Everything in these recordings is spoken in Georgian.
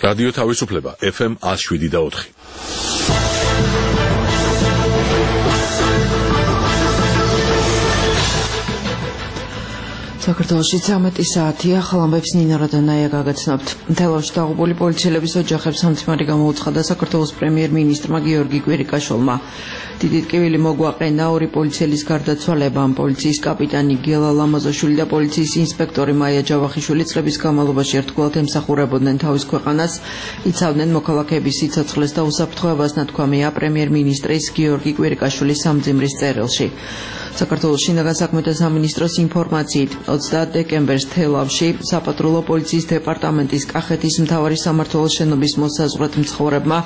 რადიო თავისუფლება FM 107.4. საქართველოში 13 საათია, ხალხებს ნინა რადანაია გაგაცნობთ. თელავში დაღუპული პოლიციელების ოჯახებს სამწმარი გამოუცხადა საქართველოს პრემიერ-მინისტრმა გიორგი კვირიკაშვილმა. დიდი ტკივილი მოგვაყენა ორი პოლიციელის გარდაცვალებამ. პოლიციის კაპიტანი გელა ლამაზოშვილი და პოლიციის ინსპექტორი მაია ჯავახიშვილი წლების განმავლობაში ერთგულად ემსახურებოდნენ თავის ქვეყანას, იცავდნენ მოქალაქეების სიცოცხლეს და უსაფრთხოებას, ნათქვამია პრემიერ-მინისტრის გიორგი კვირიკაშვილის სამძიმრის წერილში. საქართველოს შინაგან საქმეთა სამინისტროს ინფორმაციით 30 დეკემბერს თელავში საპატრულო პოლიციის დეპარტამენტის კახეთის მთავარი სამმართველოს შენობის მოსაზღვრეთ მცხოვრებმა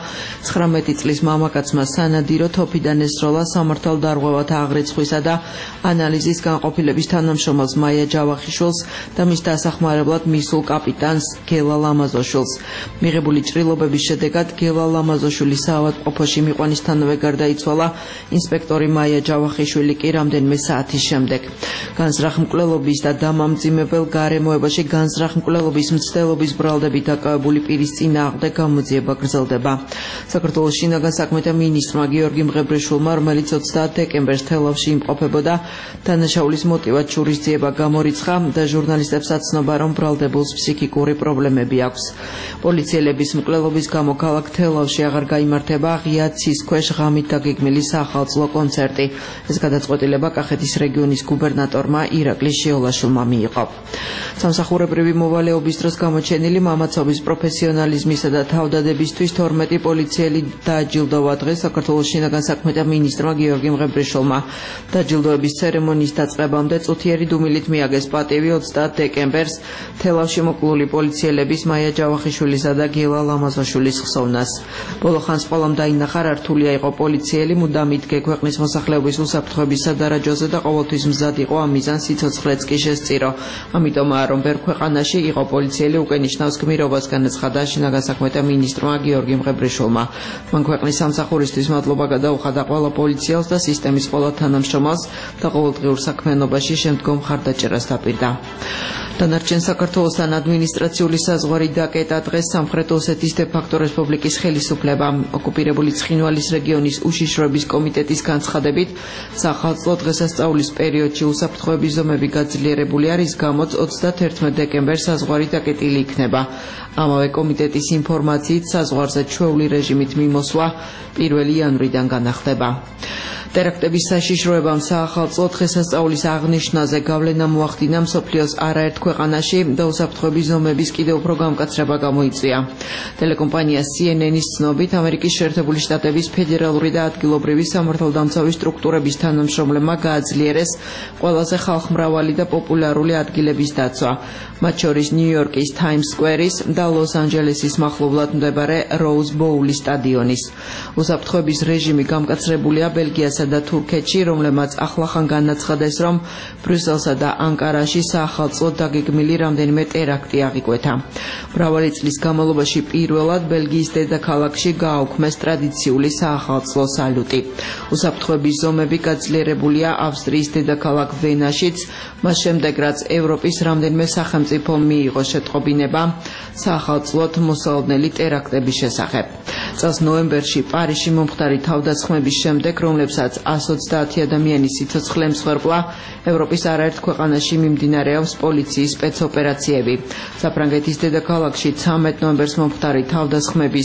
19 წლის მამაკაცმა სანადირო თოფიდან ესროლა სამართალდარღვევათა აღრიცხვისა და ანალიზის განყოფილების თანამშრომელს მაია ჯავახიშვილს და მის დასახმარებლად მისულ კაპიტანს გელა ლამაზოშვილს. მიღებული ჭრილობების შედეგად გელა ლამაზოშვილი საავადმყოფოში მიყვანისთანავე გარდაიცვალა, ინსპექტორი მაია ჯავახიშვილი კი რამდენიმე საათის შემდეგ. განზრახმკვლელობის და დამამძიმებელ გარემოებაში განზრახმკვლელობის მცდელობის ბრალდებით დაკავებული პირის წინააღმდეგ გამოძიება გრძელდება. საქართველოს შინაგან საქმეთა მინისტრმა გიორგი მღებრიშვილმა, რომელიც 30 დეკემბერს თელავში იმყოფებოდა, დანაშაულის მოტივად შურისძიება გამორიცხა და ჟურნალისტებს აცნობა, რომ ბრალდებულს ფსიქიკური პრობლემები აქვს. პოლიციელების მკვლელობის გამო ქალაქ თელავში აღარ გაიმართება ღია ცის ქვეშ ღამით დაგეგმილი საახალწლო კონცერტი. ეს გადაწყვეტილება კახეთის რეგიონის გუბერნატორმა ირაკლი შეოლაშვილმა მიიღო. სამსახურებრივი მოვალეობის დროს გამოჩენილი მამაცობის პროფესიონალიზმისა და თავდადებისთვის 12 პოლიციელი დააჯილდოვა დღეს საქართველოს შინაგან საქმეთა მინისტრმა გიორგი მღებრიშვილმა. დაჯილდოების ცერემონიის დაწყებამდე წუთიერი დუმილით მიაგეს პატივი 30 დეკემბერს თელავში მოკლული პოლიციელების მაია ჯავახიშვილისა და გელა ლამაზოშვილის ხსოვნას. ბოლო ხანს ყველამ დაინახა რა რთულია იყო პოლიციელი, მუდამ იდგე ქვეყნის მოსახლეობის უსაფრთხოების სადარაჯოზე და ყოველთვის მზად იყო ამ მიზანს სიცოცხლეც კი შესწირო. ამიტომაა, რომ ბევრ ქვეყანაში იყო პოლიციელი უკენიშნავს გმირობას, განაცხადა შინაგან საქმეთა მინისტრმა გიორგი მღებრიშვილმა. მან ქვეყნის სამსახურისთვის მადლობა გადაუხადა ყველა პოლიციელს და სისტემის ყველა თანამშრომელს და ყოველდღიურ საქმიანობაში შემდგომ მხარდაჭერას დაპირდა. დანარჩენ საქართველოსთან ადმინისტრაციული საზღვარი დაკეტა დღეს სამხრეთ ოსეთის დე-ფაქტო რესპუბლიკის ხელისუფლებამ. ოკუპირებული ცხინვალის რეგიონის უშიშროების კომიტეტის განცხადებით, საახალწლო დღესასწაულის პერიოდში უსაფრთხოების ზომები გაძლიერებულია, რის გამოც 31 დეკემბერს საზღვარი დაკეტილი იქნება. ამავე კომიტეტის ინფორმაციით, საზღვარზე ჩვეული რეჟიმით მიმოსვლა 1 იანვრიდან განახდება. ტერაქტების საშიშროებამ საახალწლო დღესასწაულის აღნიშვნაზე გავლენა მოახდინა მსოფლიოს არაერთ ქვეყანაში და უსაფრთხოების ზომების კიდევ უფრო გამკაცრება გამოიწვია. ტელეკომპანია CNN-ის ცნობით, ამერიკის შეერთებული შტატების ფედერალური და ადგილობრივი სამართალდამცავი სტრუქტურების თანამშრომლებმა გააძლიერეს ყველაზე ხალხმრავალი და პოპულარული ადგილების დაცვა, მათ შორის ნიუ-იორკის Times Square-ის და ლოს-ანჯელესის მახლობლად მდებარე Rose Bowl-ის სტადიონის. უსაფრთხოების რეჟიმი გამკაცრებულია ბელგიასა და თურქეთში, რომლებმაც ახლახან განაცხადეს, რომ ბრიუსელსა და ანკარაში საახალწლო დაგეგმილი რამდენიმე ტერაქტი აღიკვეთა. მრავალი წლის განმავლობაში პირველად ბელგიის დედაქალაქში გააუქმეს ტრადიციული საახალწლო სალუტი. უსაფრთხოების ზომები გაძლიერებულია ავსტრიის დედაქალაქ ვენაშიც, მას შემდეგ რაც ევროპის რამდენიმე სახელმწიფომ მიიღო შეტყობინება საახალწლოდ მოსალოდნელი ტერაქტების შესახებ. წელს ნოემბერში პარიზში მომხდარი თავდასხმების შემდეგ, რომლებსაც 130 ადამიანის სიცოცხლე ემსხვერპლა, ევროპის არაერთ ქვეყანაში მიმდინარეობს პოლიციის სპეცოპერაციები. საფრანგეთის დედაქალაქში 13 ნოემბერს მომხდარი თავდასხმების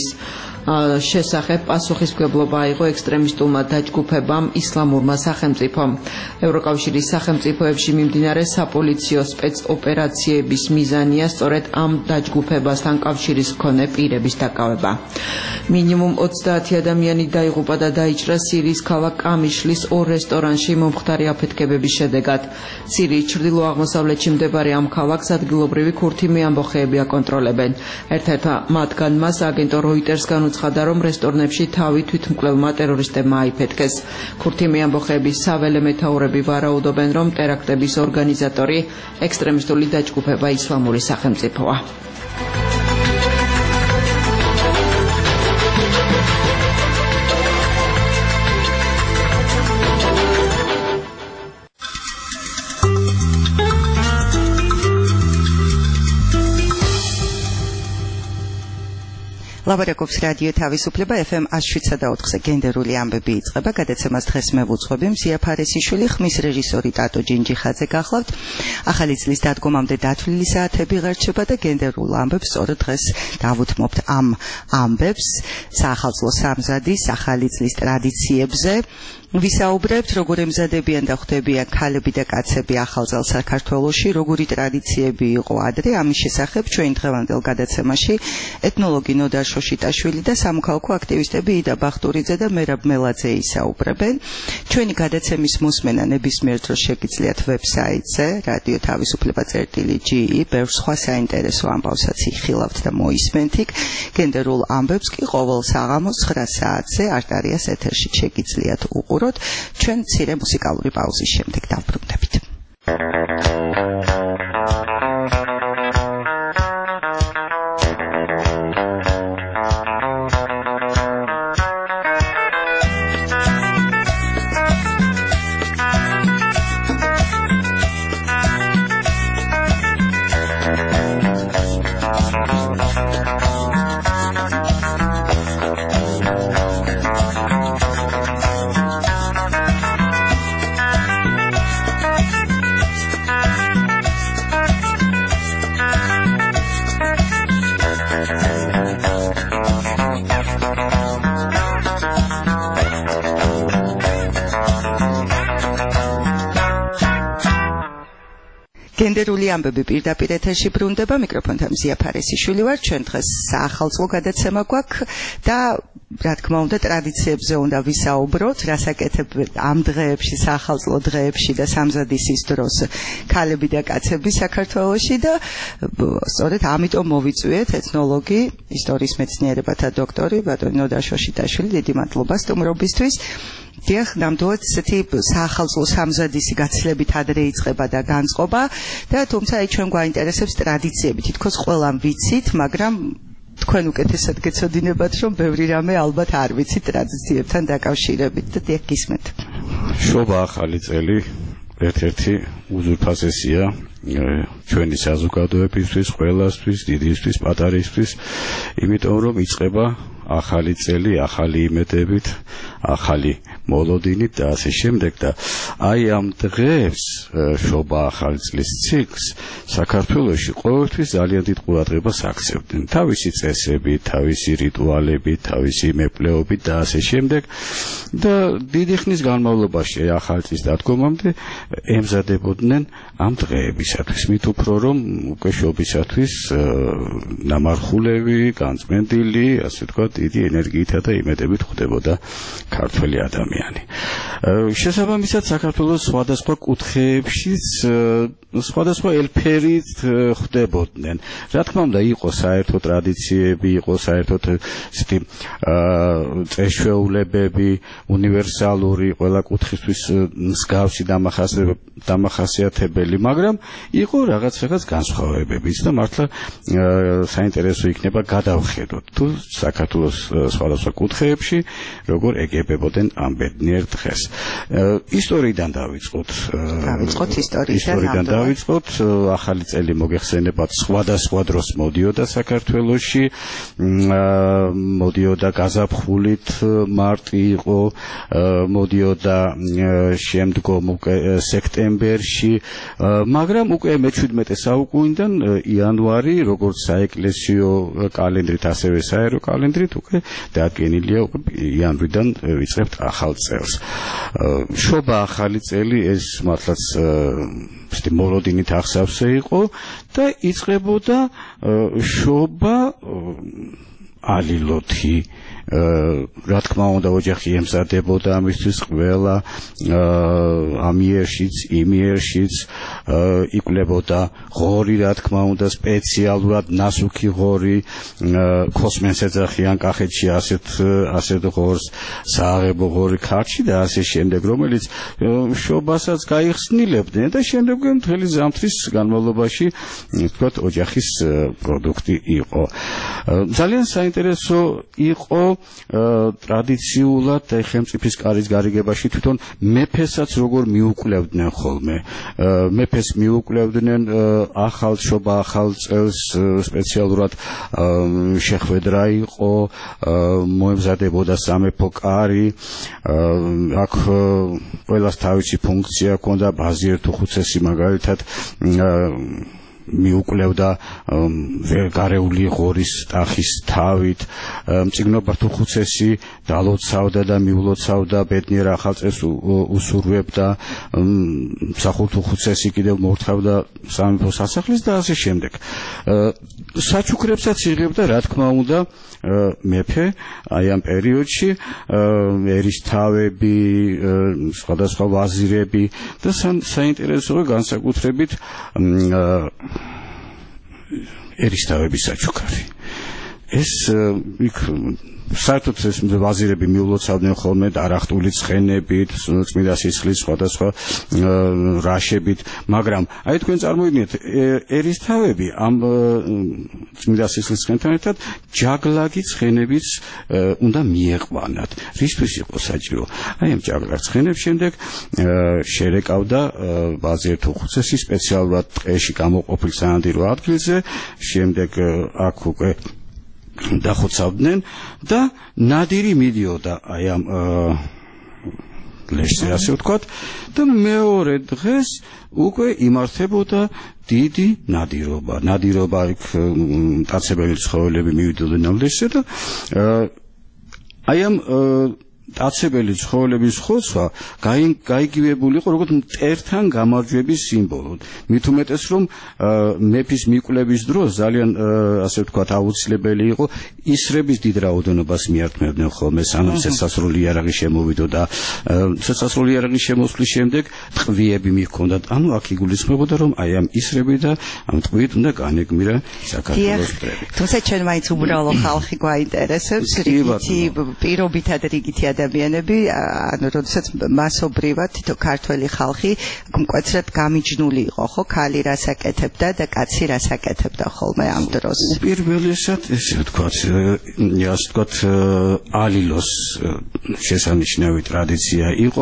შესახებ პასუხისმგებლობა აიღო ექსტრემისტულმა დაჯგუფებამ ისლამურმა სახელმწიფომ. ევროკავშირის სახელმწიფოებში მიმდინარე საპოლიციო სპეცოპერაციების მიზანია სწორედ ამ დაჯგუფებასთან კავშირის მქონე პირების დაკავება. მინიმუმ 30 ადამიანი დაიღუპა და დაიჭრა სირიის ქალაქ კამიშლის ორ რესტორანში მომხდარი აფეთქებების შედეგად. სირიის ჩრდილო-აღმოსავლეთში მდებარე ამ ქალაქს ადგილობრივი ქურთი მეამბოხეები აკონტროლებენ. ერთ-ერთმა მათგანმა სააგენტო როიტერსგან უცხადა, რომ რესტორნებში თავი თვითმკვლელმა ტერორისტებმა აიფეთქეს. ქურთი მეამბოხეების საველე მეთაურები ვარაუდობენ, რომ ტერაქტების ორგანიზატორი ექსტრემისტული დაჯგუფება ისლამური სახელმწიფოა. ლაბარაკობს რადიო თავისუფლება FM 107.4-ზე გენდერული ამბები იწყება. გადაცემას დღეს მე ვუძღვები მზია ფარესიშვილი, ხმის რეჟისორი ტატო ჯინჯიხაძე გახლავთ. ახალი წლის დადგომამდე დათვლილი საათები ღერჩება და გენდერულ ამბებს სწორედ დღეს დავუთმობთ ამ ამბებს საახალწლო სამზადის ახალი წლის ტრადიციებზე. ვისაუბრებთ, როგორ ემზადებიან და ხვდებიან ქალები და კაცები ახალ წელს საქართველოში, როგორი ტრადიციები იყო ადრე. ამის შესახებ ჩვენ დღევანდელ გადაცემაში ეთნოლოგი ნოდარ შოშიტაშვილი და სამოქალაქო აქტივისტები იდა ბახტურიძე და მერაბ მელაძე ისაუბრებენ. ჩვენი გადაცემის მოსმენა ნებისმიერ დროს შეგიძლიათ ვებსაიტზე radio.tavisupleba.ge. ბევრ სხვა საინტერესო ამბავსაც იხილავთ და მოისმენთ იქ. გენდერულ ამბებს კი ყოველ საღამოს 9 საათზე არტარიას ეთერში შეგიძლიათ უყუროთ. ჩვენ მცირე მუსიკალური პაუზის შემდეგ დავბრუნდებით. გენდერული ამბები პირდაპირ ეთერში ბრუნდება. მიკროფონთან მზია ფარესიშვილი ვარ. ჩვენ დღეს საახალწლო გადაცემა გვაქვს და რა თქმა უნდა ტრადიციებზე უნდა ვისაუბროთ, რასაკეთებ ამ დღეებში, საახალწლო დღეებში და სამზადისის დროს ქალები და კაცები საქართველოში და სწორედ ამიტომ მოვიწვიეთ ეთნოლოგი, ისტორიის მეცნიერებათა დოქტორი ბატონი ნოდარ შოშიტაშვილი. დიდი მადლობა სტუმრობისთვის. დიახ, ნამდვილად ესეთი საახალწლო სამზადისი გაცილებით ადრე იწყება და განწყობა და თუმცა აი ჩვენ გვაინტერესებს ტრადიციები. თითქოს ყველამ ვიცით, მაგრამ თქვენ უკეთესად გეცოდინებათ, რომ ბევრი რამე ალბათ არ ვიცით ტრადიციებთან დაკავშირებით და დიახ გისმენთ. შობა ახალი წელი ერთ-ერთი უზურპასესია ჩვენი საზოგადოებისთვის, ყველასთვის, დიდისთვის, პატარისთვის, იმიტომ რომ იწყება ახალი წელი, ახალი იმედებით, ახალი მოლოდინით და ასე შემდეგ და აი ამ დღეს შობა ახალი წლის ციკლს საქართველოში ყოველთვის ძალიან დიდ ყურადღებას აქცევდნენ. თავისი წესებით, თავისი რიტუალებით, თავისი მეფლეობით და ასე შემდეგ და დიდი ხნის განმავლობაში ახალი წლის დადგომამდე ემზადებოდნენ ამ დღეებისათვის. მით უფრო რომ უკვე შობისათვის ნამარხულები, განწმენდილი, ასე ვთქვათ, დიდი ენერგიითა და იმედებით ხვდებოდა ქართველი ადამიანი. შესაბამისად საქართველოს სხვადასხვა კუთხეებშიც სხვადასხვა ელფერით ხვდებოდნენ. რა თქმა უნდა, იყო საერთო ტრადიციები, იყო საერთოდ ესეთი წესშეულებები, უნივერსალური, ყველა კუთხისთვის მსგავსი დამახასიათებელი, მაგრამ იყო რაღაც განსხვავებებიც და მართლა საინტერესო იქნება გადავხედოთ თუ საქართველოს სხვადასხვა კუთხეებში როგორ ეგებებოდნენ ამ ბედნიერ დღეს. ისტორიიდან დავიწყოთ. ისტორიიდან დავიწყოთ. ახალი წელი მოგეხსენებათ სხვადასხვა დროს მოდიოდა საქართველოში, მოდიოდა გაზაფხულით, მარტი იყო, მოდიოდა შემდგომ უკვე სექტემბერში, მაგრამ უკვე მე-17 საუკუნიდან იანვარი, როგორც საეკლესიო კალენდრით, ასევე საერო კალენდრით უკვე დადგენილია, უკვე იანვრიდან ვიწყებთ ახალ წელს. შობა ახალი წელი ეს მართლაც მოლოდინით აღსავსე იყო და იწყებოდა შობა ალილოთი. რა თქმა უნდა, ოჯახი ემზადებოდა ამისთვის ყველა ამიერშიც, იმიერშიც იკვლევოდა ღორი, რა თქმა უნდა, სპეციალურად ნასუქი ღორი, ქოსმენს ეძახიან კახეთში ასეთ ღორს, სააღებო ღორი ქართლში და ასე შემდეგ, რომელიც შობასაც გაიხსნილებდნენ და შემდეგ მთელი ზამთრის განმავლობაში, ვთქვათ, ოჯახის პროდუქტი იყო. ძალიან საინტერესო იყო ტრადიციულად ხელმწიფის კარის გარიგებაში თვითონ მეფესაც როგორ მიუკლევდნენ ხოლმე. მეფეს მიუკლევდნენ ახალშობა, ახალ წელს სპეციალურად შეხვედრა იყო, მოემზადებოდა სამეფო კარი, აქ ყველას თავისი ფუნქცია ჰქონდა, ბაზიერ თუ ხუცესი მაგალითად მიუკლევდა გარეული ღორის ტახის თავით, მწიგნობარ თუ ხუცესი დალოცავდა და მიულოცავდა ბედნიერ ახალწელს უსურვებდა, მსახურ თუ ხუცესი კიდევ მოურთავდა სამეფო სასახლის და ასე შემდეგ. საჩუქრებსაც იღებდა, რა თქმა უნდა, მეფე აი ამ პერიოდში ერისთავები, სხვადასხვა ვაზირები და საინტერესოა განსაკუთრებით ერისთავების საჩუქარი. ეს იქ საერთოდ ეს ვაზირები მიულოცავდნენ ხოლმე არახტული ცხენებით, წმინდა სისხლის სხვადასხვა რაშებით, მაგრამ აი თქვენ წარმოიდგინეთ, ერისთავები ამ წმინდა სისხლის ცხენთან ერთად ჯაგლაგი ცხენებიც უნდა მიეყვანათ. რისთვის იყო საჭირო? აი ამ ჯაგლაგ ცხენებს შემდეგ შერეკავდა ვაზირ თუ ხუცესი სპეციალურად ტყეში გამოყოფილ სანადირო ადგილზე, შემდეგ აქ უკვე დახოცავდნენ და ნადირი მიდიოდა აი ამ ლეშზე ასე ვთქვათ და მეორე დღეს უკვე იმართებოდა დიდი ნადირობა იქ მტაცებელი ცხოველები მივიდოდნენ ამ ლეშზე და აი ამ მტაცებელი ცხოველების ხოცვა გაიგივებული იყო როგორც მტერთან გამარჯვების სიმბოლო. მით უმეტეს რომ მეფის მიკვლევის დროს ძალიან ასე ვთქვათ აუცილებელი იყო ისრების დიდ რაოდენობას მიართმევდნენ ხოლმე სანამ სასასრული იარაღი შემოვიდოდა. სასასრული იარაღის შემოსვლის შემდეგ ტყვიები მიჰქონდათ. ანუ აქ იგულისხმებოდა რომ აი ამ ისრები და ამ ტყვიით უნდა განეგმირა საქართველოს მტრები. თუმცა ჩვენ მაინც უბრალო ხალხი გვაინტერესებს, რიგითი პირობითად რიგითი ადამიანები, ანუ როდესაც მასობრივად თითო ქართველი ხალხი მკვეთრად გამიჯნული იყო, ხო, ქალი რას აკეთებდა და კაცი რას აკეთებდა ხოლმე ამ დროს. პირველესად ესე ვთქვათ, ალილოს შესანიშნავი ტრადიცია იყო,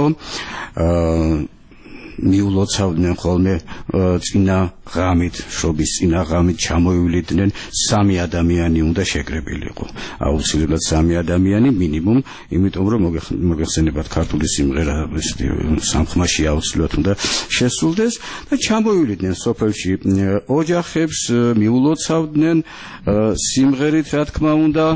მიულოცავდნენ ხოლმე წინა ღამით, შობის წინა ღამით ჩამოივლიდნენ, 3 ადამიანი უნდა შეკრებილიყო. აუცილებლად 3 ადამიანი მინიმუმ, იმიტომ რომ მოგეხსენებათ ქართული სიმღერა სამხმაში აუცილებლად უნდა შესრულდეს და ჩამოივლიდნენ სოფელში ოჯახებს, მიულოცავდნენ სიმღერით, რა თქმა უნდა,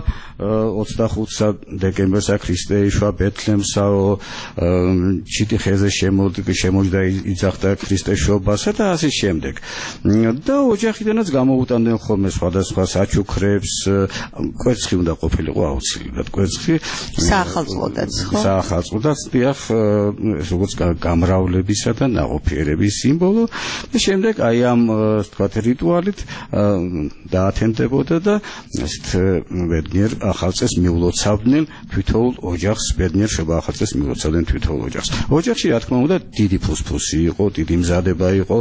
25 დეკემბერს ქრისტე იშვა ბეთლემსაო, ჩიტი ხეზე შემოჯდა იძახდა ქრისტეს შობასა და ასე შემდეგ. და ოჯახიდანაც გამოუტანდნენ ხოლმე სხვადასხვა საჩუქრებს, კვერცხი უნდა ყოფილიყო აუცილებლად, კვერცხი საახალწლოდაც, ხო? საახალწლოდაც, დიახ, როგორც გამრავლებისა და ნაყოფიერების სიმბოლო და შემდეგ აი ამ თქვათ რიტუალით დაათენდებოდა და ესეთ ბედნიერ ახალწელს მიულოცავდნენ თვითოულ ოჯახს, ბედნიერ შობა ახალწელს მიულოცავდნენ თვითოულ ოჯახს. ოჯახში რა თქმა უნდა დიდი ფუსფუსი იყო, დიდი მზადება იყო,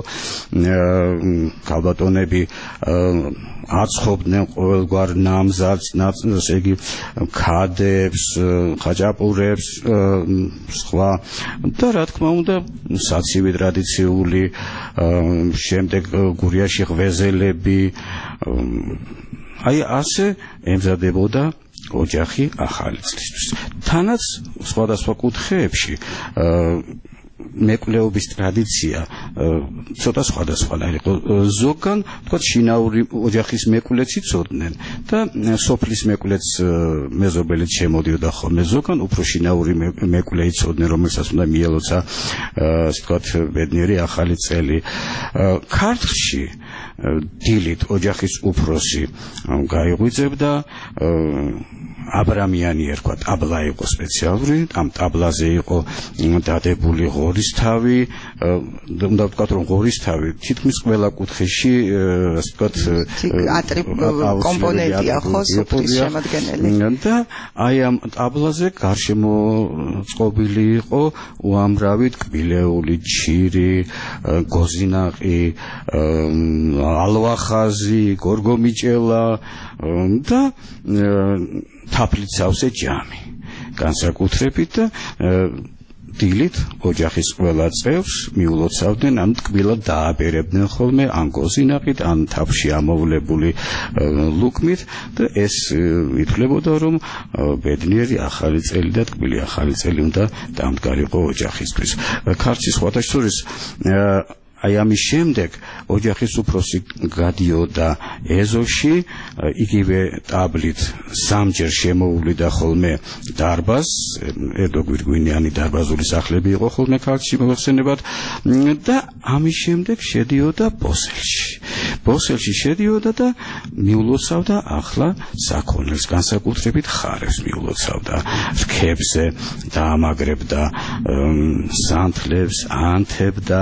ქალბატონები აცხობდნენ ყოველგვარ ნამზადს, ესე იგი ქადებს, ხაჭაპურებს, სხვა და რა თქმა უნდა საცივი ტრადიციული, შემდეგ გურიაში ღვეზელები, აი ასე ემზადებოდა ოჯახი ახალი წლისთვის. თანაც სხვადასხვა კუთხეებში მეკვლეობის ტრადიცია ცოტა სხვადასხვანაირი იყო. ზოგან, თქვათ, შინაური ოჯახის მეკვლეც იცოდნენ და სოფლის მეკვლეც მეზობელიც შემოდიოდა ხოლმე. ზოგან უფრო შინაური მეკვლე იცოდნენ, რომელსაც უნდა მიელოცა, ასე ვთქვათ, ბედნიერი ახალი წელი. ქართლში დილით ოჯახის უფროსი გაიღვიძებდა, აბრამიანი ერქვა, ტაბლა იყო სპეციალური, ამ ტაბლაზე იყო დადებული ღორისთავი, უნდა ვთქვათ, რომ ღორისთავი თითქმის ყველა კუთხეში, ასე ვთქვათ, კომპონენტია, ხო, სუფრის შემადგენელი. და აი ამ ტაბლაზე გარშემო წყობილი იყო უამრავი ტკბილეული, ჩირი, გოზინაყი, ალვახაზი, გორგომიჭელა და თაფლით სავსე ჯამი. განსაკუთრებით და დილით ოჯახის ყველა წევრს მიულოცავდნენ, ან ტკბილად დააბერებდნენ ხოლმე, ან გოზინაყით, ან თაფში ამოვლებული ლუκმით და ეს ითვლებოდა, რომ ბედნიერი ახალი წელი და ტკბილი ახალი წელი უნდა დამდგარიყო ოჯახისთვის. ქართლის სხვათა შორის აი ამის შემდეგ ოჯახის უფროსი გადიოდა ეზოში, იგივე ტაბლით სამჯერ შემოუვლიდა ხოლმე დარბაზს, ედო გვირგვინიანი დარბაზული სახლები იყო ხოლმე ქალაქში მოხსენებად და ამის შემდეგ შედიოდა ბოსელში. ბოსელში შედიოდა და მიულოცავდა ახლა საქონელს, განსაკუთრებით ხარებს მიულოცავდა. რქებზე დაამაგრებდა, სანთლებს ანთებდა,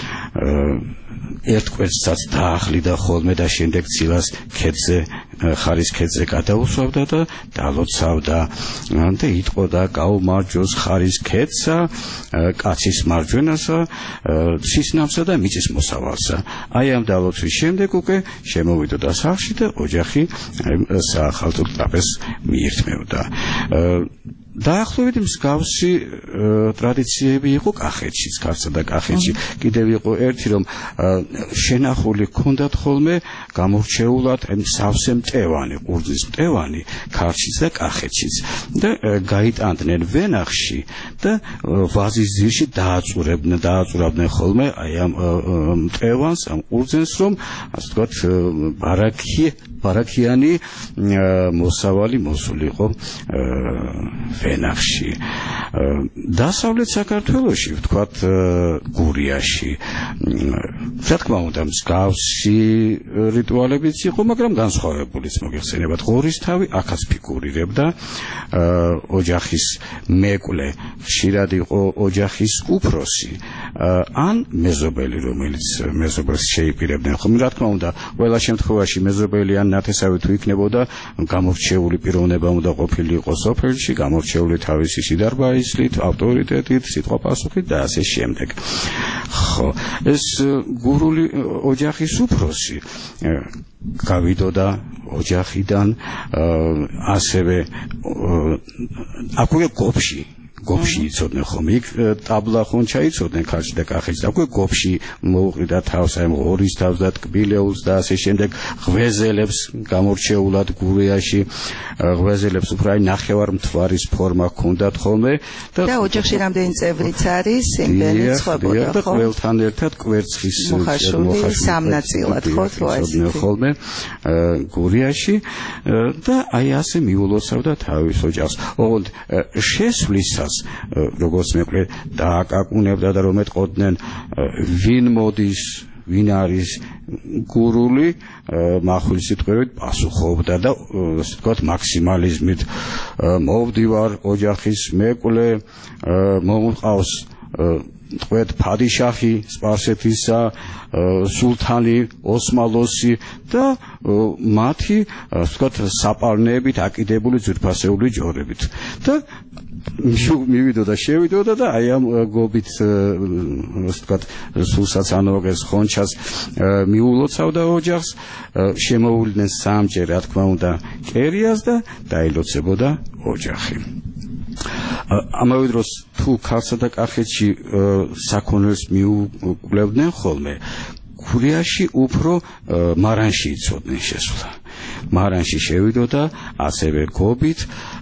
ერთ კვერცხსაც დაახლიდა ხოლმე და შემდეგ ცილას ქედზე, ხარის ქედზე გადაუსვავდა და დალოცავდა და იტყოდა გაუმარჯოს ხარის ქედსა, კაცის მარჯვენასა, ცისნავსა და მიწის მოსავალსა. აი ამ დალოცვის შემდეგ უკვე შემოვიდოდა სახლში და ოჯახი საახალწლო ტრაპეზს მიირთმევდა. დაახლოებით მსგავსი ტრადიციები იყო კახეთშიც, ქართლსა და კახეთში. კიდევ იყო ერთი, რომ შენახული ჰქონდათ ხოლმე გამორჩეულად სავსე მტევანი, ყურძნის მტევანი ქართლშიც და კახეთშიც და გაიტანდნენ ვენახში და ვაზის ძირში დააწურავდნენ ხოლმე აი ამ მტევანს, ამ ყურძენს, რომ ასე ვთქვათ ბარაქიანი მოსავალი მოსულიყო ვენახში. დასავლეთ საქართველოში, ვთქვათ, გურიაში, რა თქმა უნდა, მსგავსი რიტუალებიც იყო, მაგრამ განსხვავებულიც მოგეხსენებათ. ღორისთავი აქაც ფიგურირებდა, ოჯახის მეკვლე, ხშირად იყო ოჯახის უფროსი, ან მეზობელი, რომელიც მეზობელს შეიპირებდნენ. ხომ რა თქმა უნდა, ყველა შემთხვევაში მეზობელი ან ნათესავი თუ იქნებოდა, გამორჩეული პიროვნება უნდა ყოფილიყო სოფელში, გამორჩეული თავისი შიდარბაისლით, ავტორიტეტით, სიტყვაფასუხით და ასე შემდეგ. ხო, ეს გურული ოჯახის უფროსი გავიდოდა ოჯახიდან, ასევე აქვე გოფში იცოდნენ ხომ, იქ ტაბლა ხონ ჩაიცოდნენ ქართლში და კახეთში, აქვე გოფში მოუყრიდა თავს აი ღორის თავს და ტკბილეულს და ასე შემდეგ. ღვეზელებს გამორჩეულად გურიაში ღვეზელებს უფრო აი ნახევარმთვარის ფორმა ჰქონდათ ხოლმე და ოჯახში რამდენი წევრიც არის, იმდენი ცხოვრობდა და ყველთან ერთად კვერცხის მოხაშული სამნაწილად ხოლმე გურიაში და აი ასე მიულოცავდა თავის ოჯახს. ოღონდ შესვლისას როგორც მეყრე დააკაკუნებდა და რომ ეტყოდნენ ვინ მოდის, ვინ არის გურული, მახვილის სიტყვებით პასუხობდა და ასე ვთქვათ მაქსიმალიზმით მოვდივარ ოჯახის მეკვლე, მომყავს ტყვედ ფადიშაჰი სპარსეთისა, სულთანი ოსმალოსი და მათი ასე ვთქვათ საპარნეებით აკიდებული ძვირფასეული ჯორებით და შევიდოდა და აი ამ გობით ასე ვთქვათ სულსაცანოღეს ხონჩას მიულოცავდა ოჯახს, შემოუვლიდნენ სამჯერ რა თქმა უნდა კერიას და დაილოცებოდა ოჯახი. ამავე დროს თუ ქართლსა და კახეთში საქონელს მიუკვლევდნენ ხოლმე, გურიაში უფრო მარანში იცოდნენ შესვლა. მარანში შევიდოდა ასევე გობით,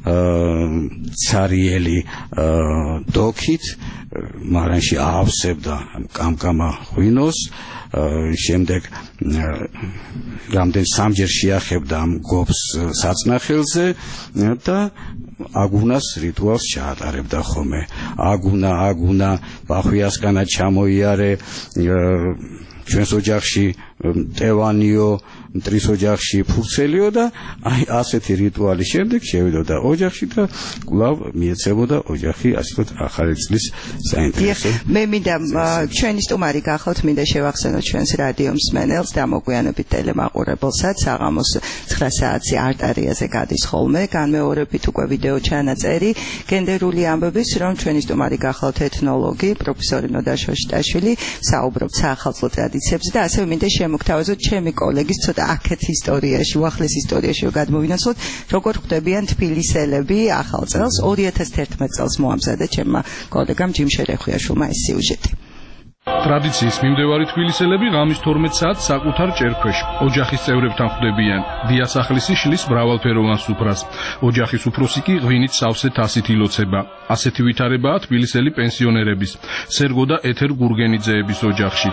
ცარიელი დოქით, მარანში აავსებდა კამკამა ღვინოს, შემდეგ რამდენ სამჯერ შეახებდა ამ გობს საწნახელზე და აგუნას რიტუალს ჩაატარებდა ხოლმე. აგუნა ბახვიასკანა ჩამოიარე, ჩვენს ოჯახში მტევანიო, მტრის ოჯახში ფურცელიო და აი ასეთი რიტუალის შემდეგ შევიდოდა ოჯახში და კვლავ მიეცემოდა ოჯახი ასე ვთქვათ ახალი წლის საინტერესო. მე მინდა ჩვენი სტუმარი გახავთ, მინდა შევახსენოთ ჩვენს რადიო მსმენელს და მოგვიანებით ტელემაყურებელსაც. საღამოს 9 საათზე არტარიაზე გადის ხოლმე განმეორებით უკვე ვიდეო ჩანაწერი გენდერული ამბების, რომ ჩვენი სტუმარი გახავთ ეთნოლოგი პროფესორი ნოდა შოშტაშვილი, საუბრობთ საახალწლო ტრადიციებზე ტრადიციებზე და ასევე მინდა შემოგთავაზოთ ჩემი კოლეგის ცოტა აქეთ ისტორიაში, უახლეს ისტორიაში გადმოვინაცვლოთ, როგორ ხვდებიან თბილისელები ახალ წელს. 2011 წელს მოამზადა ჩემმა კოლეგამ ჯიმ შერეხვიაშვილმა ეს სიუჟეტი. ტრადიციის მიმდევარი თბილისელები ღამის 12 საათს საკუთარ ჭერქვეშ ოჯახის წევრებთან ხვდებიან. დიასახლისი შლის მრავალფეროვან სუფრას. ოჯახის უფროსი კი ღვინით სავსე თასით ილოცება. ასეთი ვითარებაა თბილისელი პენსიონერების, სერგო და ეთერ გურგენიძეების ოჯახშიც.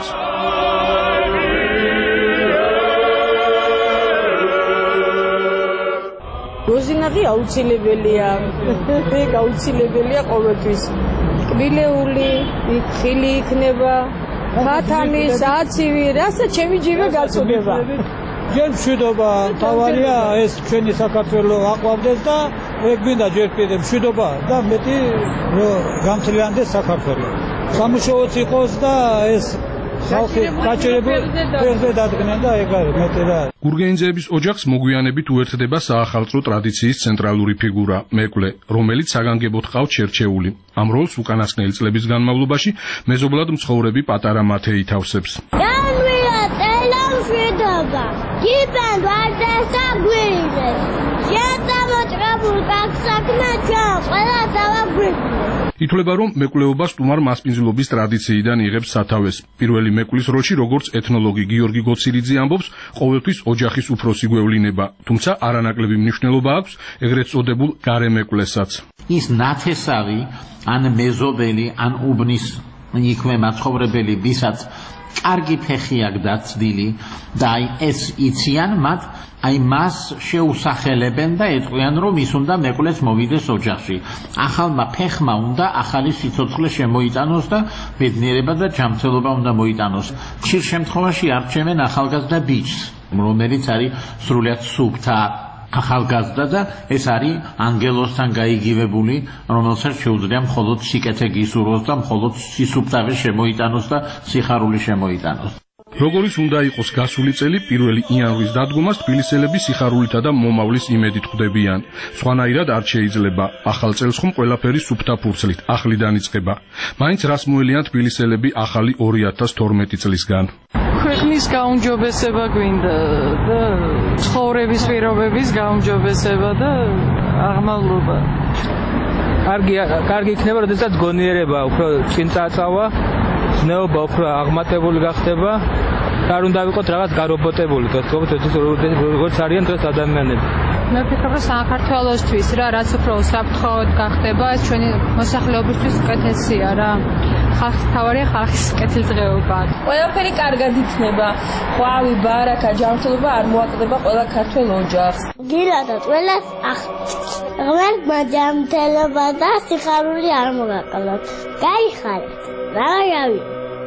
როზინაგი აუცილებელია. ეგ აუცილებელია ყოველთვის. კბილეული, ხილი იქნება, ხათამი, საცივი, რასაც ჩემი ჯიბე გაწუდება. ჯერ მშვიდობა, თავარია ეს ჩვენი საქართველოს აყვავდეს და ეგ გვინდა ჯერ კიდე მშვიდობა და მეტი გამძლიანდეს საქართველო. სამუშაოც იყოს და ეს ხალხი გაჭირებული ფერზე დადგნენ და ეგ არის მეტი რა. გურგენიძეების ოჯახს მოგვიანებით უერთდება საახალწლო ტრადიციის ცენტრალური ფიგურა, მეკვლე, რომელიც საგანგებოდ ყავთ შერჩეული. ამ როლს უკანასკნელი წლების განმავლობაში მეზობლად მცხოვრები პატარა მათე ითავსებს. განვია ტელევიზორობა, გიბენ ვარდასა გვირიდე. შემოჭრაბულ კახსაკმა ჩა, ყველა დავაგვირდე. ითვლება, რომ მეკვლეობა სტუმარ მასპინძლობის ტრადიციიდან იღებს სათავეს. პირველი მეკვლის როლში, როგორც ეთნოლოგი გიორგი გოცირიძე ამბობს, ყოველთვის ოჯახის უფროსი გვევლინება, თუმცა არანაკლები მნიშვნელობა აქვს ეგრეთ წოდებულ გარე მეკვლესაც. ის ნათესავი, ან მეზობელი, ან უბნის იქვე მაცხოვრებელი, ვისაც კარგი ფეხი აქვს დაცდილი და ეს იციან მათ, მას შეუსახელებენ და ეწყვიან, რომ ის უნდა მეკვლეს მოვიდეს ოჯახში. ახალმა ფეხმა უნდა ახალი სიცოცხლე შემოიტანოს და ბედნიერება და ჯანმრთელობა უნდა მოიტანოს. ხშირ შემთხვევაში არჩევენ ახალგაზრდა ბიჭს, რომელიც არის სრულიად სუფთა ახალგაზრდა და ეს არის ანგელოსთან გაიგივებული, რომელსაც შეუძლია მხოლოდ სიკეთე გისურვოს და მხოლოდ სისუფთავე შემოიტანოს და სიხარული შემოიტანოს. როგორიც უნდა იყოს გასული წელი, 1 იანვრის დადგომას თბილისელები სიხარულითა და მომავლის იმედით ხვდებიან. სხვანაირად არ შეიძლება. ახალ წელს ხომ ყველაფერი სუფთა ფურცლით ახლიდან იწყება. მაინც რას მოელიან თბილისელები ახალი 2012 წლისგან. ქვეყნის გაუმჯობესება გვინდა და ცხოვრების პირობების გაუმჯობესება და აღმავლობა. კარგი იქნება, როდესაც გონიერება უფრო წინ წაწავა, ზნეობა უფრო აღმატებული გახდება. არ უნდა ვიყოთ რაღაც გარობოტებული, როგორც არიან დღეს ადამიანები. მე ვფიქრობ, რომ საქართველოსთვის რაც უფრო უსაფრთხოდ გახდება, ეს ჩვენი მოსახლეობისთვის უკეთესია რა. თავარია ხალხის კეთილდღეობა. ყველაფერი კარგად იქნება. ყვავი, ბარაკა, ჯანმრთელობა არ მოაკლდება ყველა ქართველ ოჯახს. გილადა ყველას ღმერთმა ჯანმრთელობა და სიხარული არ მოგაყოლოთ. გაიხარეთ. რავი.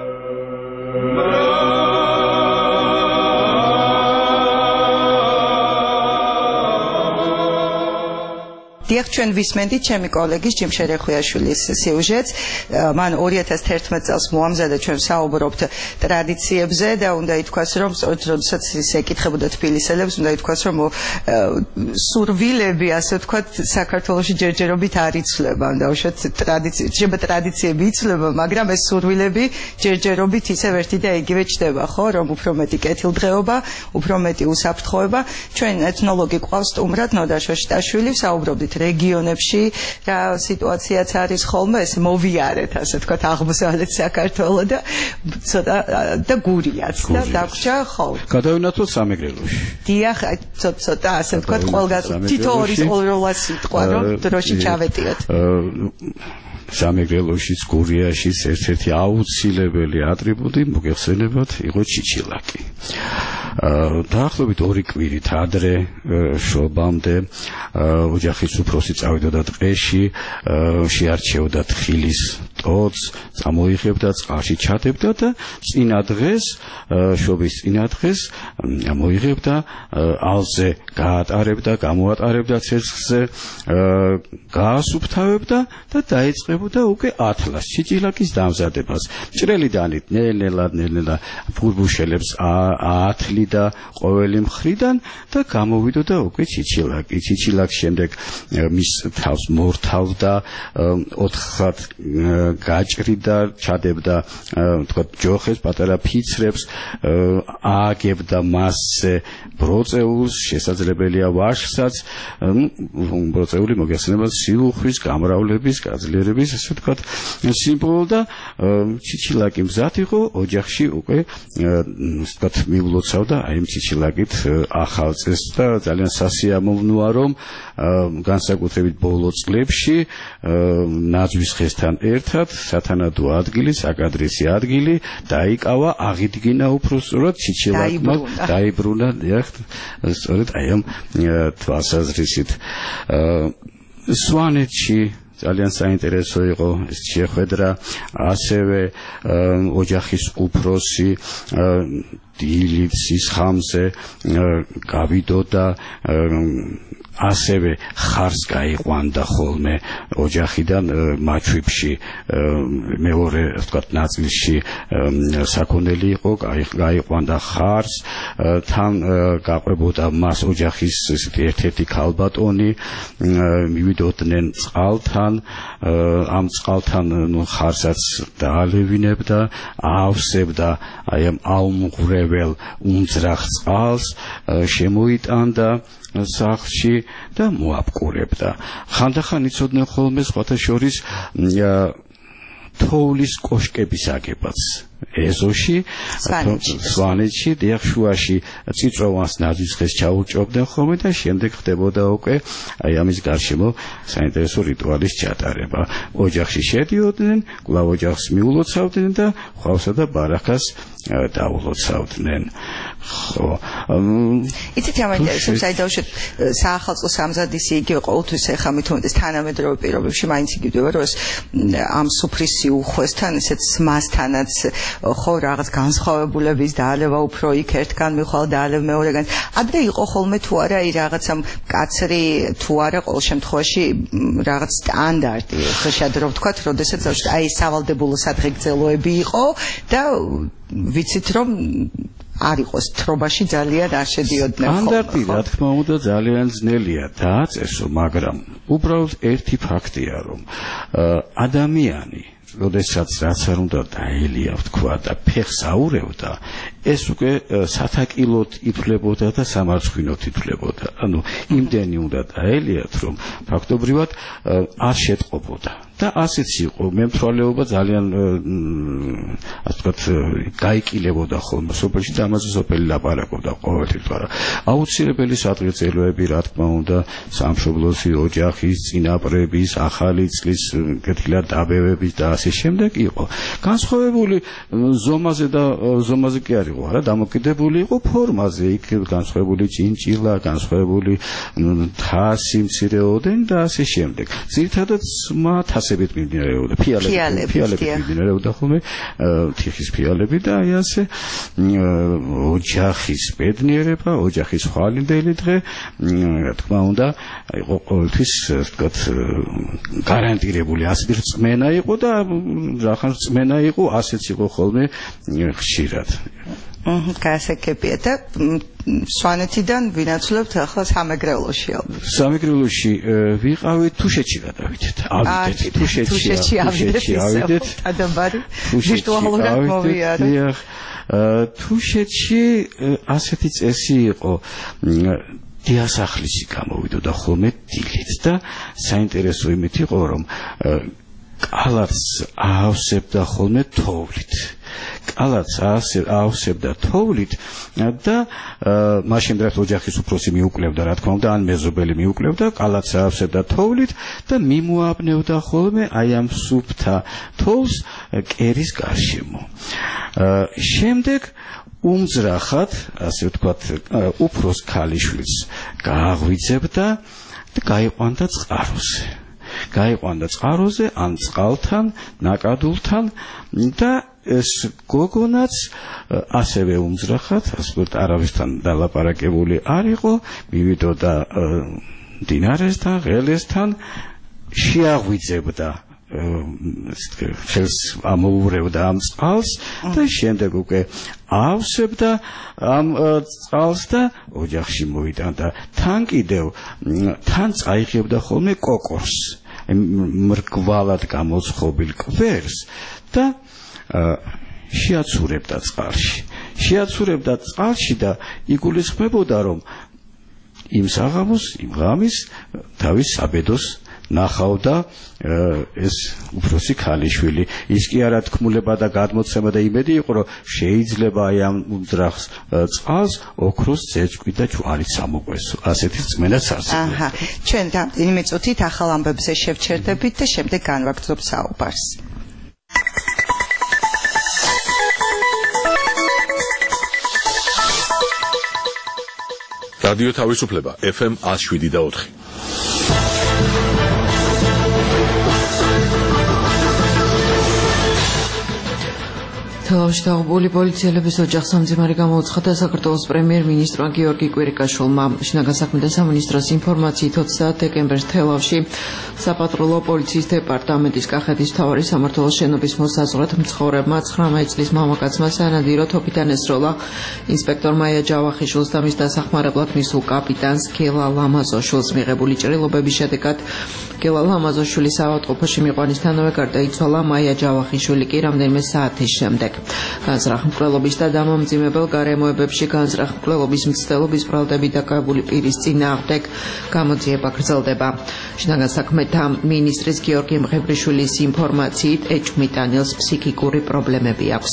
დიახ, ჩვენ ვისმენდით ჩემი კოლეგის ჯიმ შერეხვიაშვილის სიუჟეტს. მან 2011 წელს მოამზადა, ჩვენ საუბრობთ ტრადიციებზე და უნდა ითქვას, რომ როდესაც ის ეკითხებოდა თბილისელებს, უნდა ითქვას, რომ სურვილები, ასე ვთქვათ, საქართველოში ჯერჯერობით არ იცვლება. დაუშვათ ტრადიციები იცვლება, მაგრამ ეს სურვილები ჯერჯერობით ისევ ერთი და იგივე ჩდება, ხო, რომ უფრო მეტი კეთილდღეობა, უფრო მეტი უსაფრთხოება. ჩვენ ეთნოლოგი ყავს სტუმრად ნოდა შოშტაშვილი, საუბრობდით რეგიონებში რა სიტუაციაც არის ხოლმე, ეს მოვიარეთ, ასე ვთქვათ, აღმოსავლეთ საქართველო და ცოტა და გურიაც და დაგვრჩა ხო. გადავინაცვლოთ სამეგრელოში. დიახ, ცოტა ასე ვთქვათ, ყველგან თითო ორი როლა სიტყვა, რომ დროში ჩავეტიოთ. სამეგრელოშიც, გურიაშიც ერთ-ერთი აუცილებელი ატრიბუტი მოგეხსენებათ იყო ჩიჩილაკი. დაახლოებით 2 კვირით ადრე შობამდე ოჯახის უფროსი წავიდოდა ტყეში, შეარჩევდა თხილის ტოტს, წამოიღებდა, წყალში ჩადებდა და წინა დღეს, შობის წინა დღეს მოიღებდა, ალზე გაატარებდა, გამოატარებდა ცეცხლზე, გაასუფთავებდა და დაეწყებოდა უკვე ათლას, ჩიჩილაკის დამზადებას. ჭრელიდანით ნელ-ნელა ფურბუშელებს აათლიდა ყოველი მხრიდან და გამოვიდოდა უკვე ჩიჩილაკი. ჩიჩილაკს შემდეგ მის თავს მორთავდა 4 გაჭრიდა, ჩადებდა თქვა ჯოხებს, პატარა ფიცრებს, ააგებდა მასზე ბროწეულს, შესაძლებელია ვაშხსაც, ბროწეული მოგეხსენება სიუხვის, გამრავლების, გაძლიერების, ასე ვთქვათ, სიმბოლო და ჩიჩილაკი მზად იყო ოჯახში უკვე ვთქვათ მივლოცავდა აი ამ ჩიჩილაკით ახალ წელს და ძალიან სასიამოვნოა რომ განსაკუთრებით ბოლო წლებში ნაძვის ხესთან ერთად სათანადო ადგილი, საკადრისი ადგილი დაიკავა, აღიდგინა უბრალოდ ჩიჩილაკმა დაიბრუნა, სწორედ აი ამ თვალსაზრისით. სვანეთში ძალიან საინტერესო იყო ეს შეხვედრა, ასევე ოჯახის უფროსი დილიცის ხამზე გავიდოდა, ასევე ხარს გაიყვანდა ხოლმე ოჯახიდან მაჩვიფში მეორე ვთქვათ ნაწილში საქონელი იყო, გაიყვანდა ხარს, თან გაყვებოდა მას ოჯახის ერთ-ერთი ქალბატონი, მივიდოდნენ წყალთან, ამ წყალთან ხარსაც დაალევინებდა, ავსებდა აი ამ აუმღვრევალ უნძრახ წყალს, შემოიტანდა სახლში და მოაპკურებდა. ხანდახან იცოდნენ ხოლმე სხვათა შორის თოვლის კოშკების აგებაც ეზოში, სვანეთში, დიახშუაში წიწვოვანს ნაძვის ხეს ჩაუჭრობდნენ ხოლმე და შემდეგ ხდებოდა უკვე აი ამის გარშემო საინტერესო რიტუალის ჩატარება. ოჯახში შედიოდნენ, კვლავ ოჯახს მიულოცავდნენ და ხვავსა და ბარაქას დაულოცავდნენ. ხო. იცით ამიტომ საერთოდ საახალწლო სამზადისი იგივე ყოველთვის ეხა მithumetes თანამედროვე პირობებში მაინც იგივეა რომ ამ სუფრის სიუხვესთან ესეც მასთანაც ხო რაღაც განსხვავებულების დაალევა უფრო იქ ერთგან მიხვალ დაალევ მეორეგან ადრე იყო ხოლმე თუ არა აი რაღაცა მკაცრი თუ არა ყოველ შემთხვევაში რაღაც სტანდარტი ხშირად რომ ვთქვათ როდესაც აი სავალდებულო სადღეგრძელოები იყო და ვიცით რომ არ იყოს თრობაში ძალიან არ შედიოდნენ ხოლმე. სტანდარტი რა თქმა უნდა ძალიან ძნელია დააწესო, მაგრამ უბრალოდ ერთი ფაქტია რომ ადამიანი როდესაც რაც არ უნდა დაელია ვთქვა და ფეხს აურევდა, ეს უკვე სათაკილოდ ითვლებოდა და სამარცხვინოდ ითვლებოდა. ანუ იმდენი უნდა დაელიათ, რომ ფაქტობრივად არ შეტყობოდა. და ასეც იყო მემთვალეობა ძალიან ასე ვთქვათ გაიკილებოდა ხოლმე სოფელში და ამაზე სოფელი ლაპარაკობდა ყოველთვის, მაგრამ აუცილებელი სადღეგრძელოები რა თქმა უნდა სამშობლოსი ოჯახის წინაპრების ახალი წლის კეთილად დაბევების და ასე შემდეგ იყო განსხვავებული ზომაზე და ზომაზე კი არ იყო არა დამოკიდებული იყო ფორმაზე, იქ განსხვავებული ჭინჭილა, განსხვავებული თასი მცირეოდენ და ასე შემდეგ. ძირითადად თასებით მიმდინარეობდა, ფიალებით მიმდინარეობდა ხოლმე თიხის ფიალები და აი ასე ოჯახის ბედნიერება, ოჯახის ხვალინდელი დღე, რა თქმა უნდა, იყო ყოველთვის ვთქვათ გარანტირებული, ასე რწმენა იყო და რახან რწმენა იყო, ასეც იყო ხოლმე ხშირად. გასაკეთებია და სვანეთიდან ვინაცვლებთ ახლა სამეგრელოში ალბათ. სამეგრელოში ვიყავით, თუშეთში გადავიდეთ. ავიდეთ თუშეთში ავიდეთ. ადამბარი ვირტუალურად მოვიარეთ. თუშეთში ასეთი წესი იყო დიასახლისი გამოვიდოდა ხოლმე დილით და საინტერესო იმით იყო რომ კალათს აავსებდა ხოლმე თოვლით. კალათს აავსებდა თოვლით და მაშინ რაც ოჯახის უფროსი მიუკლევდა, რა თქმა უნდა, ან მეზობელი მიუკლევდა, კალათს აავსებდა თოვლით და მიმოაბნევდა ხოლმე აი ამ სუფთა თოვლს კერის გარშემო. შემდეგ უმძრახად, ასე ვთქვათ, უფროს ქალიშვილს გააღვიძებდა და გაიყვანდა წყაროზე. გაიყვანდა წყაროზე ან წყალთან, ნაკადულთან და ეს გოგონაც ასევე უმძრახად, ასე ვთქვათ, არავისთან დალაპარაკებული არ იყო, მივიდოდა დინარესთან, ღელესთან, შეაღვიძებდა ხელს ამოურევდა ამ წყალს და შემდეგ უკვე ავსებდა ამ წყალს და ოჯახში მოვიდა და თან კიდევ თან წაიღებდა ხოლმე კოკორს. მრგვალად გამოცხობილ კვერს და შეაცურებდა წყალში და იგულისხმებოდა რომ იმ საღამოს, იმ ღამის თავის საბედოს ნახავდა ეს უფროსი ქალიშვილი. ის კი არა თქმულება და გადმოცემა და იმედი იყო, რომ შეიძლება აი ამ უძრახს წყალს ოქროს ზეწყვი და ჯვარით სამოყვესო. ასეთი წმენდაც არსებობდა. ჩვენ რამდენიმე წუთით ახალ ამბებზე შევჩერდებით და შემდეგ განვაგრძობთ საუბარს. რადიო თავისუფლება FM 107.4. თელავში დაღუპული პოლიციელების ოჯახს სამძიმარი გამოუცხადა საქართველოს პრემიერ-მინისტრმა გიორგი კვირიკაშვილმა. შინაგან საქმეთა სამინისტროს ინფორმაციით 20 დეკემბერს თელავში საპატრულო პოლიციის დეპარტამენტის კახეთის მთავარი სამმართველოს შენობის მოსაზღვრად მცხოვრებმა 19 წლის მამაკაცმა სანადირო თოფიდან ესროლა ინსპექტორ მაია ჯავახიშვილს და მის დასახმარებლად მისულ კაპიტანს გელა ლამაზოშვილს. მიღებული ჭრილობების შედეგად გელა ლამაზოშვილის ავადმყოფოში მიყვანისთანავე გარდაიცვალა, მაია ჯავახიშვილი კი რამდენიმე საათის შემდეგ. განზრახ-მკვლელობის და დამამძიმებელ გარემოებებში განზრახ-მკვლელობის მცდელობის ბრალდები დაკავებული პირის წინააღმდეგ გამოძიება გრძელდება. შინაგან საქმეთა მინისტრის გიორგი მღებრიშვილის ინფორმაციით ეჭვმიტანილს ფსიქიკური პრობლემები აქვს.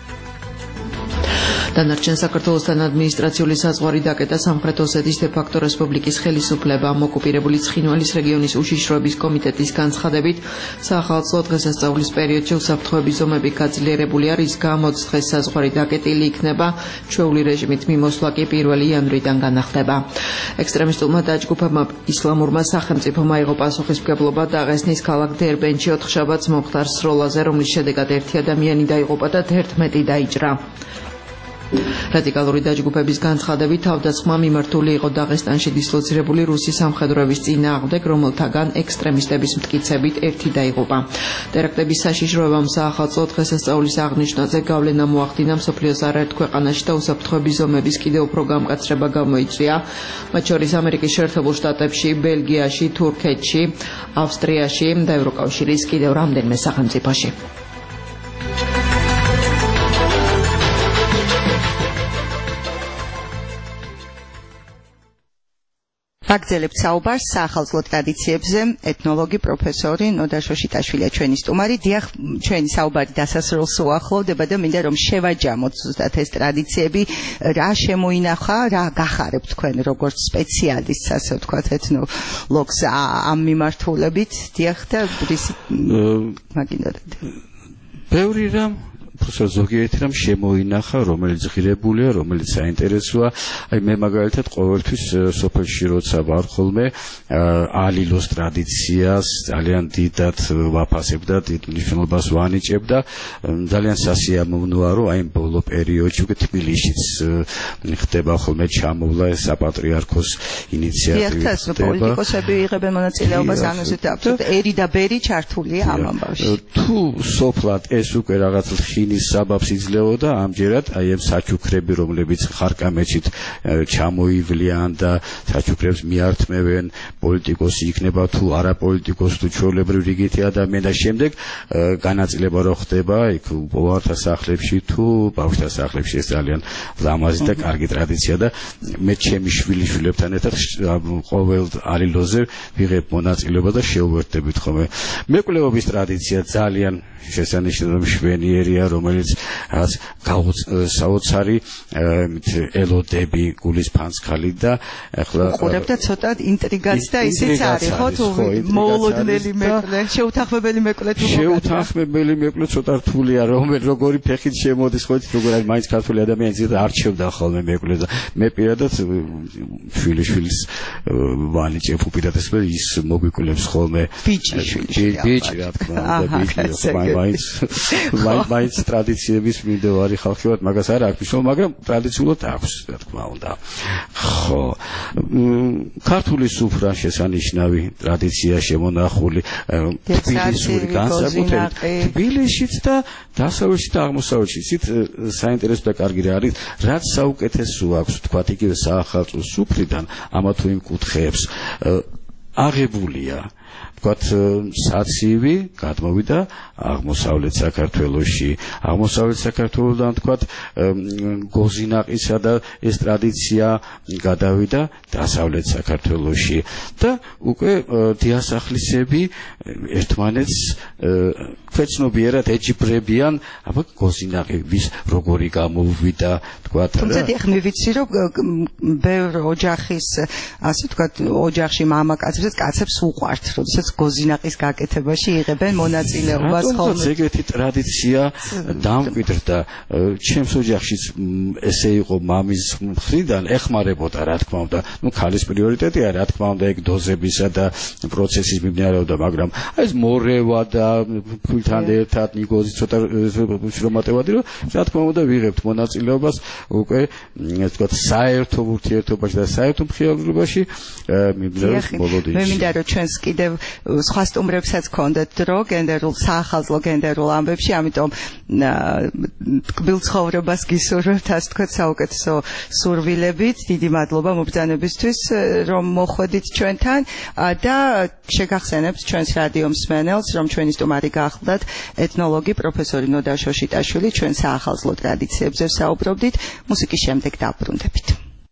დანარჩენ საქართველოსთან ადმინისტრაციული საზღვარი დაკეტა სამხრეთ ოსეთის დე-ფაქტო რესპუბლიკის ხელისუფლებამ. ოკუპირებული ცხინვალის რეგიონის უშიშროების კომიტეტის განცხადებით საახალწლო დღესასწაულის პერიოდში უსაფრთხოების ზომები გაძლიერებულია, რის გამოც დღეს საზღვარი დაკეტილი იქნება, ჩვეული რეჟიმით მიმოსვლა კი 1 იანვრიდან განახდება. ექსტრემისტულმა დაჯგუფებმა ისლამურმა სახელმწიფომ აიღო პასუხისმგებლობა დაღესტნის ქალაქ დერბენში 4 შაბათს მომხდარ სროლაზე, რომლის შედეგად 1 ადამიანი დაიღუპა და 11 დაიჭრა. რადიკალური დაჯგუფების განცხადებით თავდასხმა მიმართული იყო დაღესტანში დისლოცირებული რუსი სამხედროების წინააღმდეგ, რომელთაგან ექსტრემისტების მტკიცებით 1 დაიღუპა. ტერაქტების საშიშროებამ საახალწლო დღესასწაულის აღნიშვნაზე გავლენა მოახდინა მსოფლიოს არაერთ ქვეყანაში და უსაფრთხოების ზომების კიდევ უფრო გამკაცრება გამოიწვია, მათ შორის ამერიკის შეერთებულ შტატებში, ბელგიაში, თურქეთში, ავსტრიაში და ევროკავშირის კიდევ რამდენიმე სახელმწიფოში. ვაგრძელებთ საუბარს საახალწლო ტრადიციებზე. ეთნოლოგი პროფესორი ნოდა შოშიტაშვილია ჩვენი სტუმარი. დიახ, ჩვენი საუბარი დასასრულს უახლოვდება და მინდა რომ შევაჯამოთ ზუსტად ეს ტრადიციები, რა შემოინახა, რა გახარებთ თქვენ როგორც სპეციალისტს, ასე ვთქვათ, ეთნოლოგს ამ მიმართულებით. დიახ და მაგინდათ. ბევრი რამ ზოგიერთი რამ შემოინახა, რომელიც ღირებულია, რომელიც საინტერესოა. აი მე მაგალითად ყოველთვის სოფელში როცა ვარ ხოლმე ალილოს ტრადიციას ძალიან დიდად ვაფასებ და დიდ მნიშვნელობას ვანიჭებ და ძალიან სასიამოვნოა, რომ აი ბოლო პერიოდში უკვე თბილისშიც ხდება ხოლმე ჩამოვლა ეს საპატრიარქოს ინიციატივით. პოლიტიკოსები იღებენ მონაწილეობას, ანუ ზუსტად ერი და ბერი ჩართულია ამ ამბავში. თუ სოფლად ეს უკვე რაღაც ხინის საბაბს იძლეოდა, ამჯერად აი ამ საჩუქრები, რომლებიც ხარკამეჩით ჩამოივლიან და საჩუქრებს მიართმევენ, პოლიტიკოსი იქნება თუ არა პოლიტიკოსი, თუ ჩვეულებრივ რიგითი ადამიანი და შემდეგ განაწილება რო ხდება იქ პოვართა სახლებში თუ ბავშვთა სახლებში. ეს ძალიან ლამაზი და კარგი ტრადიცია და მე ჩემი შვილიშვილებთან ერთად ყოველ ალილოზე ვიღებ მონაწილეობა და შევუერთდებით ხოლმე. მეკვლევობის ტრადიცია ძალიან შესანიშნავი მშვენიერია, რომელიც რაც საოცარი ელოდები გულის ფანცხალი და ახლა უყურებდა ცოტა ინტრიგაც და ისიც არის ხო თუ მოულოდნელი მეკლე, შეუთანხმებელი მეკლე თუ შეუთანხმებელი მეკლე ცოტა რთულია, როგორი ფეხით შემოდის ხო იცით როგორ არის მაინც ქართული ადამიანი ზედ არჩევდა ხოლმე მეკლე და მე პირადად შვილიშვილს ვანიჭებ უპირატესად ის მოგვიკვლევს ხოლმე ბიჭი რა თქმა უნდა ბიჭი მაინც ტრადიციების მიმდევარი ხალხი ვართ, მაგას არ აქვს მნიშვნელობა, მაგრამ ტრადიციულად აქვს, რა თქმა უნდა. ხო, ქართული სუფრა შესანიშნავი ტრადიცია შემონახული თბილისური განსაკუთრებით თბილისშიც და დასავლეთში და აღმოსავლეთში. ისიც საინტერესო და კარგი რა არის, რაც საუკეთესო აქვს, თქვათ იგივე საახალწლო სუფრიდან ამა თუ იმ კუთხეებს აღებულია ვთქვათ, საცივი გადმოვიდა აღმოსავლეთ საქართველოში. აღმოსავლეთ საქართველოდან ვთქვათ, გოზინაყისა და ეს ტრადიცია გადავიდა დასავლეთ საქართველოში და უკვე დიასახლისები ერთმანეთს ქვეცნობიერად ეჯიბრებიან, აბა გოზინაყი ვის როგორი გამოვიდა, ვთქვათ. თუმცა დიახ, მე ვიცი, რომ ბევრ ოჯახის, ასე ვთქვათ, ოჯახში მამაკაცებს კაცებს უყვართ, როდესაც გოზინაყის გაკეთებაში იღებენ მონაწილეობას ხოლმე. ეგეთი ტრადიცია დამკვიდრდა. ჩემს ოჯახშიც ესე იყო მამის მხრიდან, ეხმარებოდა, რა თქმა უნდა. ქალის პრიორიტეტია, რა თქმა უნდა, ეგ დოზებისა და პროცესის მიმდინარეობდა, მაგრამ ეს მორევა და ფულთან ერთად ნიგოზი ცოტა შრომატევადი, რომ რა თქმა უნდა ვიღებთ მონაწილეობას უკვე, ასე ვთქვათ, საერთო ურთიერთობაში და საერთო მხიარულობაში მიმდინარეობს მოლოდინში. მე მინდა რომ ჩვენს კიდევ სხვა სტუმრებსაც გქონდეთ დრო გენდერულ საახალწლო გენდერულ ამბებში, ამიტომ ტკბილ ცხოვრებას გისურვებთ, ასე ვთქვათ, საუკეთესო სურვილებით. დიდი მადლობა მობრძანებისთვის, რომ მოხვედით ჩვენთან და შეგახსენებთ ჩვენს რადიო მსმენელს, რომ ჩვენი სტუმარი გახლდათ ეთნოლოგი პროფესორი ნოდა შოშიტაშვილი. ჩვენ საახალწლო ტრადიციებზე საუბრობდით, მუსიკის შემდეგ დაბრუნდებით.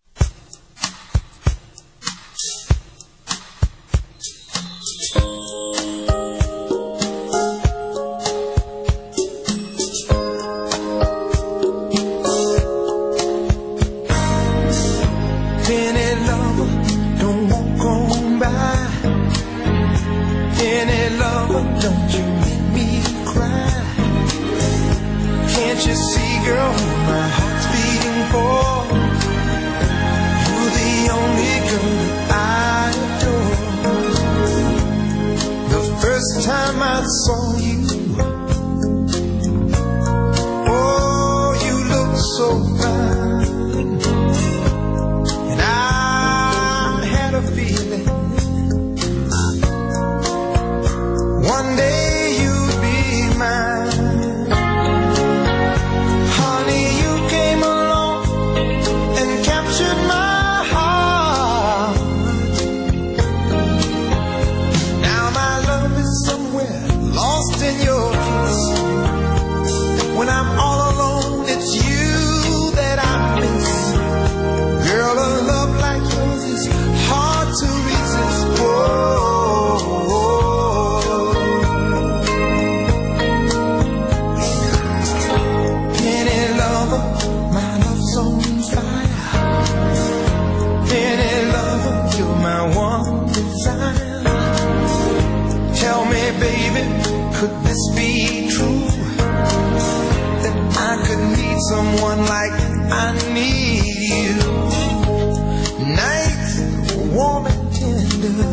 Someone like I need you. Nights warm and tender,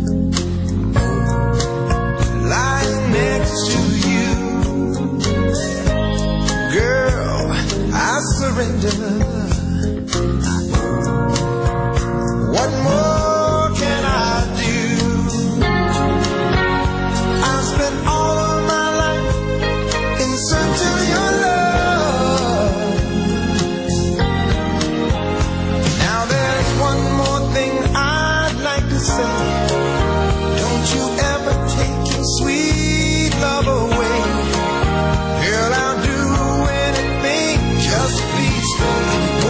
lying next to you. Girl, I surrender. What more can I do? I spent all of my life in search of your love. Don't you ever take your sweet love away. Girl, I'll do anything, just please stay.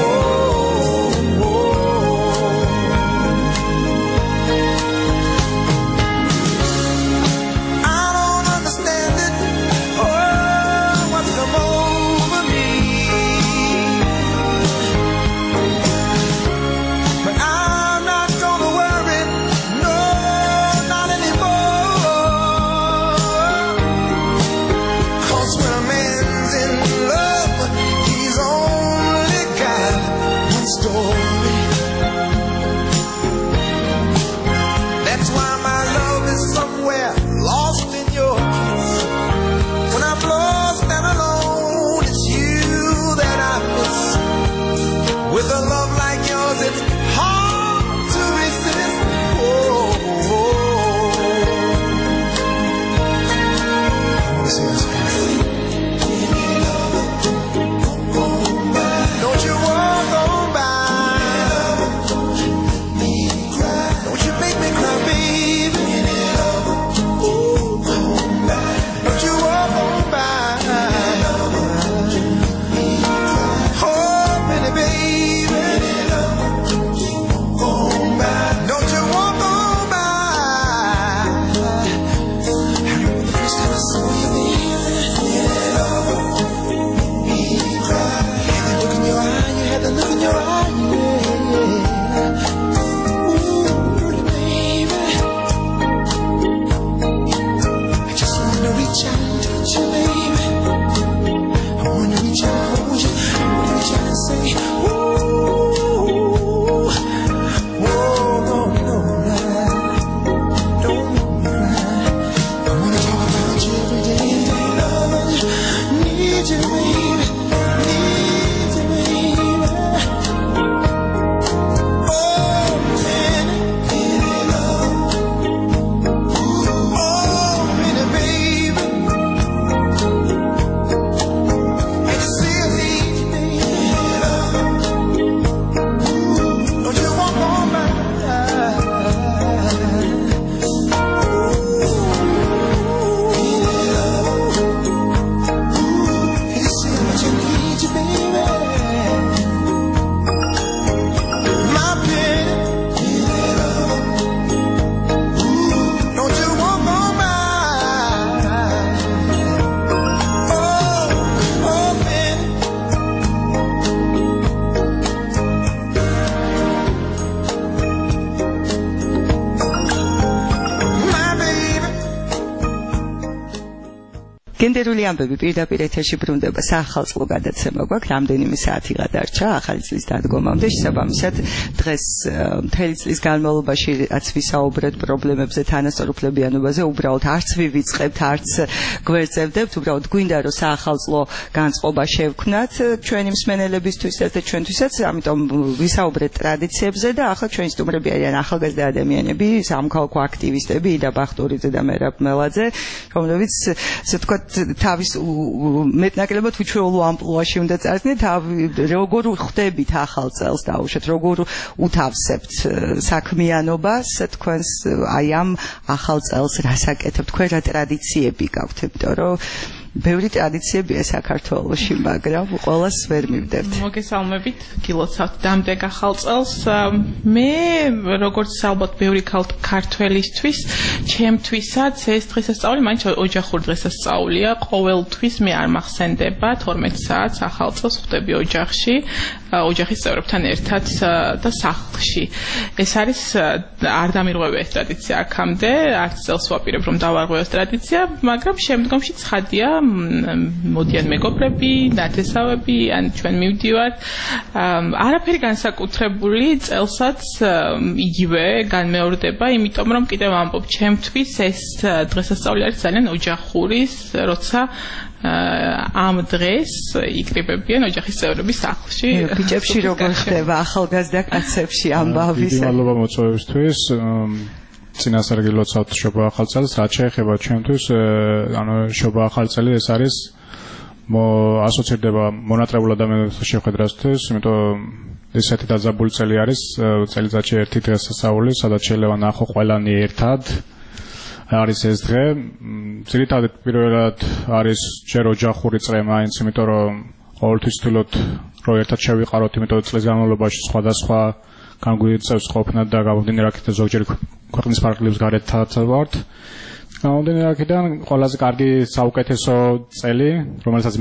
გენდერული ამბები პირდაპირ ეთერში ბრუნდება საახალწლო გადაცემა გვაქვს რამდენიმე საათი გადარჩა ახალი წლის დადგომამდე შესაბამისად დღეს მთელი წლის განმავლობაში რაც ვისაუბრეთ პრობლემებზე თანასწორუფლებიანობაზე უბრალოდ არც ვივიწყებთ არც გვერწევდებთ უბრალოდ გვინდა რომ საახალწლო განწყობა შევქმნათ ჩვენი მსმენელებისთვისაც და ჩვენთვისაც ამიტომ ვისაუბრეთ ტრადიციებზე და ახლა ჩვენი სტუმრები არიან ახალგაზრდა ადამიანები სამოქალაქო აქტივისტები იდა ბახტურიძე და მერაბ მელაძე რომლებიც ასე ვთქვათ თავის მეტნაკლებად უჩვეულო ამპლუაში უნდა წარსნით როგორ ხვდებით ახალ წელს დაუშვათ როგორ უთავსებთ საქმიანობას თქვენს აი ამ ახალ წელს რასაკეთებთ თქვენ რა ტრადიციები გაქვთ იმიტომ რომ ბევრი ტრადიციებია საქართველოში მაგრამ ყველას ვერ მივდებთ მოგესალმებით გილოცავთ დამდეგ ახალ წელს მე როგორც ალბათ ბევრი ქართველისთვის ჩემთვისაც ეს დღესასწაული მაინც ოჯახური დღესასწაულია ყოველთვის მე არ მახსენდება 12 საათს ახალ წელს ხვდები ოჯახში ოჯახის წევრებთან ერთად და სახლში ეს არის არ დამირღვევა ეს ტრადიცია აქამდე არც წელს ვაპირებ რომ დავარღვევას ტრადიცია მაგრამ შემდგომში ცხადია მოდიან მეგობრები, ნათესავები, ან ჩვენ მივდივართ. არაფერი განსაკუთრებული წელსაც იგივე განმეორდება, იმიტომ რომ კიდევ ამბობ, ჩემთვის ეს დღესასწაული არის ძალიან ოჯახური, როცა ამ დღეს იკრიბებიან ოჯახის წევრები სახლში. ბიჭებში როგორ ხდება ახალგაზრდა კაცებში ამბავისა? დიდი მადლობა მოწვევისთვის. წინასწარ გილოცავთ შობა ახალწელს, რაც შეეხება ჩემთვის, ანუ შობა ახალწელი ეს არის ასოცირდება მონატრებულ ადამიანებთან შეხვედრასთვის, იმიტომ ესეთი დაძაბული წელი არის, წელიწადში ერთი დღესასწაული, სადაც შეიძლება ნახო ყველანი ერთად. არის ეს დღე, ძირითადად პირველად არის ჯერ ოჯახური წრე მაინც, იმიტომ რომ ყოველთვის ვთვლოთ, რომ ერთად შევიყაროთ, იმიტომ წლის განმავლობაში სხვადასხვა განგვიწევს ყოფნა და გამომდინარე აქედან ზოგჯერ ქვეყნის ფარგლებს გარეთაც ვართ. გამომდინარე აქედან ყველაზე კარგი საუკეთესო წელი, რომელსაც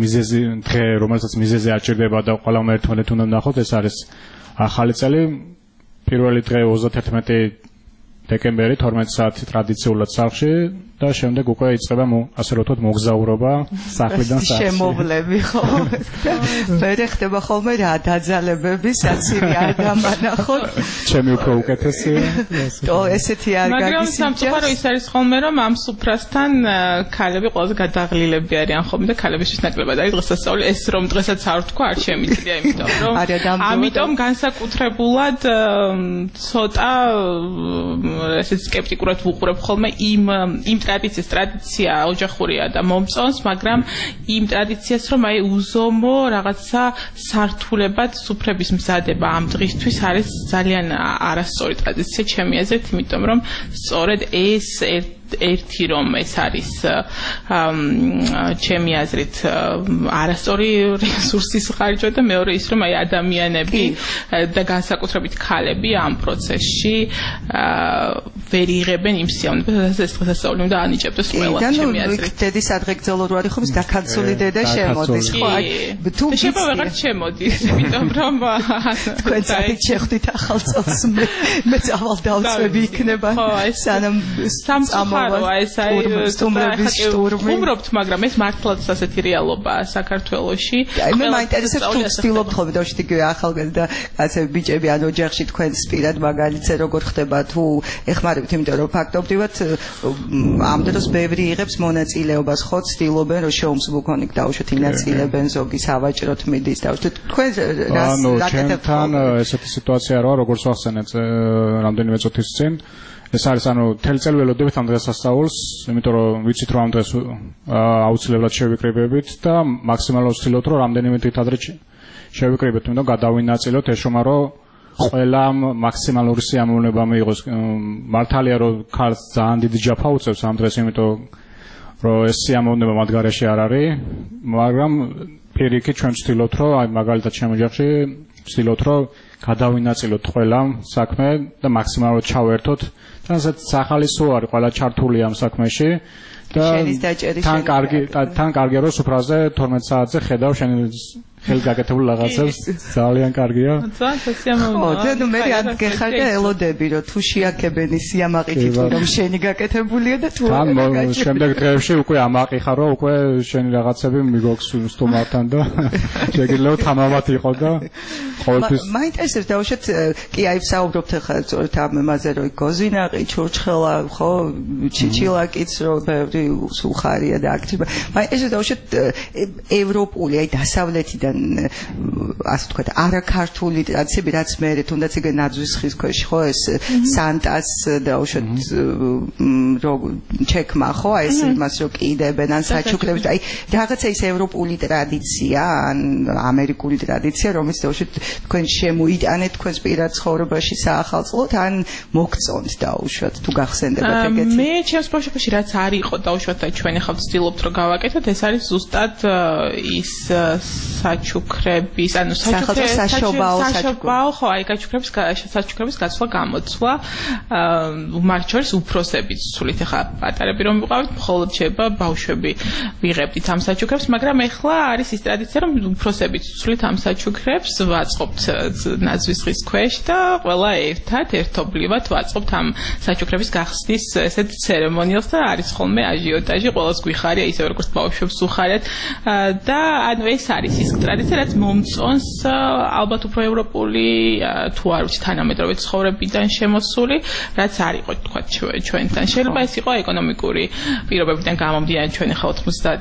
მიზეზი არ ჭირდება და ყველამ ერთმანეთ უნდა ნახოთ, ეს არის ახალი წელი. პირველი დღე 31 დეკემბერი 12 საათი ტრადიციულად სახლში და შემდეგ უკვე იწყება ასე რომ ვთქვათ მოგზაურობა სახლიდან სახლში. შემოვლები ხო? ვერ ხდება ხოლმე რა დაძალებები, საცივი არ გამანახოთ. ჩემი უფრო უკეთესია. ესეთი არ გაგისინჯა. მაგრამ სამწუხარო ის არის ხოლმე რომ ამ სუფრასთან ქალები ყველაზე გადაღლილები არიან ხოლმე და ქალებისთვის ნაკლებად არის დღესასწაული ეს რომ დღესაც არ ვთქვა არ შემიძლია იმიტომ რომ ამიტომ განსაკუთრებულად ცოტა ესეც სკეპტიკურად ვუყურებ ხოლმე იმ ტრადიცია ოჯახურია და მომწონს, მაგრამ იმ ტრადიციას რომ აი უზომო რაღაცა სართულებად სუფრების მზადება ამ დღისთვის არის ძალიან არასწორი ტრადიცია ჩემი აზრით, იმიტომ რომ სწორედ ეს ერთი რომ ეს არის ჩემი აზრით არასწორი რესურსის ხარჯვა და მეორე ის რომ აი ადამიანები და განსაკუთრებით ქალები ამ პროცესში ვერ იღებენ იმ სიამოვნებას ეს დღესასწაული უნდა ანიჭებდეს ყველა ჩემი აზრით. დედის ადღეგრძელო რო არის ხომ დაკაცული დედა შემოდის ხო აი თუ შეიძლება ვეღარ შემოდის იმიტომ რომ თქვენ წაით შეხვდით ახალ წელს მე წავალ დავწვევი იქნება სანამ ეს არის სტუმრების შტურმი. ვუმრობთ, მაგრამ ეს მართლაც ასეთი რეალობაა საქართველოში. მე მაინტერესებს თუ ვცდილობთ ხოლმე დავშით იგივე ახალგაზრდა კაცები ბიჭები ან ოჯახში თქვენს პირად მაგალითზე როგორ ხდება თუ ეხმარებთ, იმიტომ რომ ფაქტობრივად ამ დროს ბევრი იღებს მონაწილეობას ხო ცდილობენ რომ შოუმს ბუკონიკ დაუშვათ ინაწილებენ ზოგი სავაჭროთ მიდის დაუშვათ თქვენ რას რაკეთებთ? ჩემთან ესეთი სიტუაციაა რა როგორც ვახსენეთ რამდენიმე წუთის წინ ეს არის ანუ მთელი წელი ველოდებით ამ დღესასწაულს, იმიტომ რომ ვიცით რომ ამ დღეს აუცილებლად შევიკრიბებით და მაქსიმალურად ვცდილობთ რომ რამდენიმე დღით ადრე შევიკრიბეთ, იმიტომ გადავინაწილოთ ეშომა რომ ყველამ მაქსიმალური სიამოვნება მიიღოს. მართალია რომ ქალს ძალიან დიდი ჯაფა უწევს ამ დღეს, იმიტომ რომ ეს სიამოვნება მათ გარეშე არ არის, მაგრამ პირიქით ჩვენ ვცდილობთ რომ აი მაგალითად ჩემ ოჯახში ვცდილობთ რომ გადავინაწილოთ ყველამ საქმე და მაქსიმალურად ჩავერთოთ. ასეთ სახალისო არის ყველა ჩართული ამ საქმეში და თან კარგია რომ სუფრაზე 12 საათზე ხედავ შენ ხელგაკეთებულ რაღაცებს ძალიან კარგია. ხო, და მე რად გეხარ და ელოდები რომ თუ შეაკებენი სიამაყით რომ შენი გაკეთებულია და თუ თან შემდეგ დღეებში უკვე ამაყიხარ რომ უკვე შენი რაღაცები მიგოქს სტუმართან და შეგიძლია თამამად იყო და ყოველთვის მაინტერესებს დაუშვათ კი აი ვსაუბრობთ ახლა სწორედ ამ ამაზე რომ გოზინაყი ჩურჩხელა ხო ჩიჩილაკიც რომ ბევრი უხარია და აქტივია მაინტერესებს დაუშვათ ევროპული აი დასავლეთიდან ასე ვთქვათ არაქართული ტრადიციები რაც მე თუნდაც ეგ ნაძვის ხის ქვეშ ხო ეს სანტას დაუშვათ ჩეკმა ხო აი ეს იმას რომ კიდებენ ან საჩუქრებს აი რაღაცა ის ევროპული ტრადიცია ან ამერიკული ტრადიცია რომელიც დაუშვათ თქვენ შემოიტანეთ თქვენს პირად ცხოვრებაში საახალწლოდ ან მოგწონთ დაუშვათ თუ გახსენდებათ ეგეთი მე ჩემს ბავშვობაში რაც არ იყო დაუშვათ და ჩვენ ახლა ვცდილობთ რომ გავაკეთოთ ეს არის ზუსტად ის საჩუქრების ანუ საჩუქრებო ხო აი საჩუქრების გაცვლა გამოცვლა მათ შორის უფროსებიც სულით ახლა პატარები რომ ვიყავით მხოლოდ შეიძლება ბავშვები ვიღებდით ამ საჩუქრებს მაგრამ ახლა არის ის ტრადიცია რომ უფროსებიც სულით ამ საჩუქრებს ვაწყობთ ნაძვის ხის ქვეშ და ყველა ერთობლივად ვაწყობთ ამ საჩუქრების გახსნის ესეთ ცერემონიალს და არის ხოლმე აჟიოტაჟი ყველას გვიხარია ისე როგორც ბავშვებს უხარიათ და ანუ ეს არის ის ტრადიცია რაც მომწონს ალბათ უფრო ევროპული თუ არ ვიცი თანამედროვე ცხოვრებიდან შემოსული რაც არ იყო თქვა ჩვენთან შეიძლება ეს იყო ეკონომიკური პირობებიდან გამომდინარე ჩვენ ახლა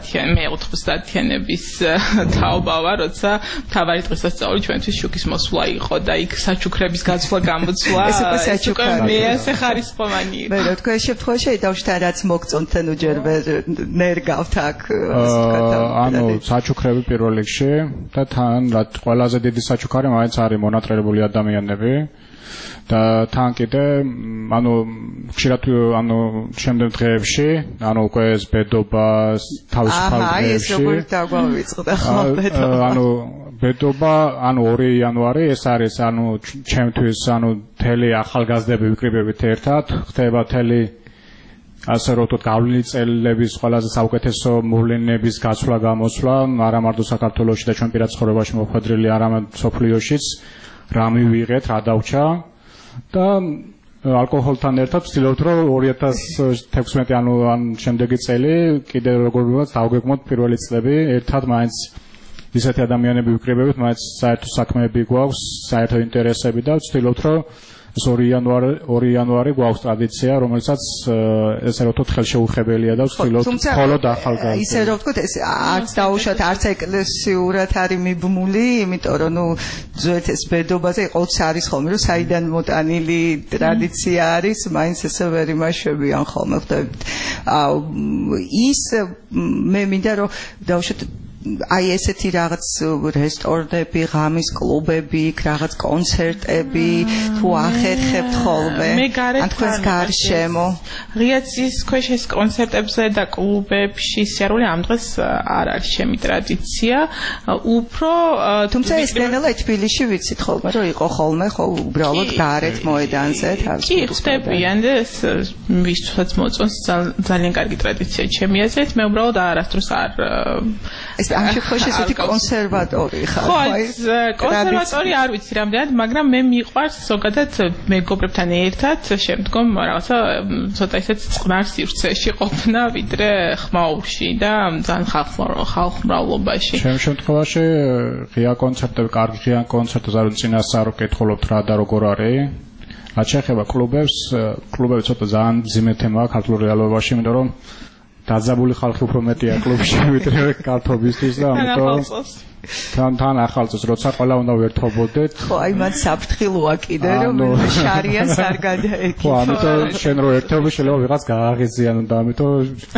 90-იანების თაობა ვარ როცა მთავარი დღესასწაული ჩვენთვის შუქის მოსვლა იყო და იქ საჩუქრების გაცვლა გამოცვლა ეს უკვე საჩუქრები მე ასე ხარისხოვანი იყო მე რა თქვა შემთხვევაში დავშთა რაც მოგწონთ ანუ ჯერ ნერგავთ აქ ანუ საჩუქრები პირველ რიგში და თან რაც ყველაზე დიდი საჩუქარი მაინც არის მონატრელებული ადამიანები და თან კიდე ანუ ხშირად ანუ შემდეგ დღეებში ანუ უკვე ეს ბედობა თავისუფალ დღეებში ეს როგორ დაგვავიწყდა ხო ბედობა ანუ ბედობა ანუ 2 იანვარი ეს არის ანუ ჩემთვის ანუ თელი ახალგაზრდები ვიკრიბებით ერთად ხდება თელი ასე რომ ვთქვათ გავლილი წელების ყველაზე საუკეთესო მოვლენების გაცვლა გამოსვლა არა მარტო საქართველოში და ჩვენ პირად ცხოვრებაში მოხვედრილი არამედ სოფლიოშიც რა მივიღეთ რა დავჭა და ალკოჰოლთან ერთად ვცდილობთ რომ 2016 ანუ ან შემდეგი წელი კიდე როგორ ვთქვათ დავგეგმოთ პირველი წლები ერთად მაინც ისეთი ადამიანები ვიკრიბებით მაინც საერთო საქმეები გვაქვს საერთო ინტერესები და ვცდილობთ რომ 2 იანვარი გვაქვს ტრადიცია, რომელსაც ესე რომ თქო ხელშეუხებელია და ვცდილობთ მხოლოდ ახალგაზრდებს. ისე რომ ვთქვათ, ეს არც დაუშვათ, არც ეკლესიურად არის მიბმული, იმიტომ რომ ნუ ძვეთ ეს ბედობაზე ყოველთვის არის ხოლმე, რომ საიდან მოტანილი ტრადიცია არის, მაინც ესე ვერ იმაშვებიან ხოლმე ხდებით. ის მე მინდა რომ დაუშვათ აი ესეთი რაღაც რესტორნები, ღამის კლუბები, რაღაც კონცერტები, თუ ახერხებთ ხოლმე, ან თქვენს გარშემო. ღიაცის ქვეშ ეს კონცერტებზე და კლუბებში სიარული ამ დღეს არ არის ჩემი ტრადიცია. უფრო თუმცა ეს ნელა თბილისში ვიცით ხოლმე, რომ იყო ხოლმე ხო უბრალოდ გარეთ მოედანზე თავის. კი, ხდებიან და ეს ვისაც მოწონს ძალიან კარგი ტრადიცია ჩემი აზრით. მე უბრალოდ არასდროს არ ეს ამ შემთხვევაში ესეთი კონსერვატორი ხარ. ხო, ეს კონსერვატორი არ ვიცი რამდენად, მაგრამ მე მიყვარს ზოგადად მეგობრებთან ერთად შემდგომ რაღაცა ცოტა ისეთ წყნარ სივრცეში ყოფნა, ვიდრე ხმაურში და ძალიან ხალხმრავლობაში. ჩემ შემთხვევაში ღია კონცერტები, კარგი ღია კონცერტი ზარ წინასწარ ვკითხულობთ რა და როგორ არის. რაც შეეხება კლუბებს, კლუბები ცოტა ძალიან ძიმე თემაა ქართულ რეალობაში, იმიტომ რომ დაძაბული ხალხი უფრო მეტია კლუბში ვიდრე კარტობისთვის და ამიტომ თან ახალწელს როცა ყველა უნდა ვერთობოდეთ ხო აი მან საფრთხილოა კიდე რომ შარიას არ გადაეკითხო ხო ამიტომ შენ რო ერთობი შეიძლება ვიღაც გააღიზიანო და ამიტომ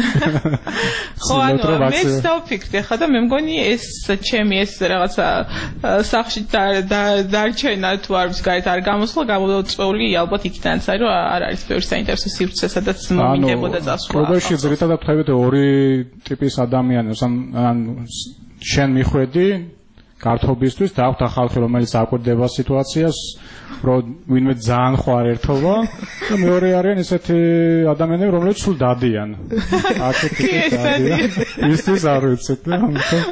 ხო ანუ მე ვფიქრდი ხა და მე მგონი ეს ჩემი ეს რაღაცა სახში დარჩენა თუ არ ვიცი გარეთ არ გამოსვლა გამოწვეული ალბათ იქიდანაც არის რომ არ არის ბევრი საინტერესო სივრცე სადაც მომინდებოდა წასვლა კლუბებში ზრიტადად ხვდებით ორი ტიპის ადამიანებს ან შენ მიხვედი კართობისთვის და აქვთ ხალხი, რომელიც აკვირდება სიტუაციას, რომ ვინმე ძალიან ხო არ ერთობა და მეორე არიან ესეთი ადამიანები, რომლებიც სულ დადიან. ისიც არ ვიცით და ამიტომ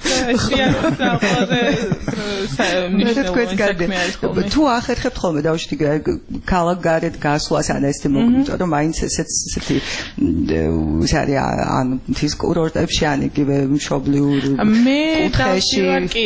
თუ ახერხებთ ხოლმე დავშვით ქალაქ გარეთ გასვლას ან ესეთი მოგვიწვა რომ მაინც ესეთი ის არის ან თის კურორტებში ან იგივე მშობლიურ კუთხეში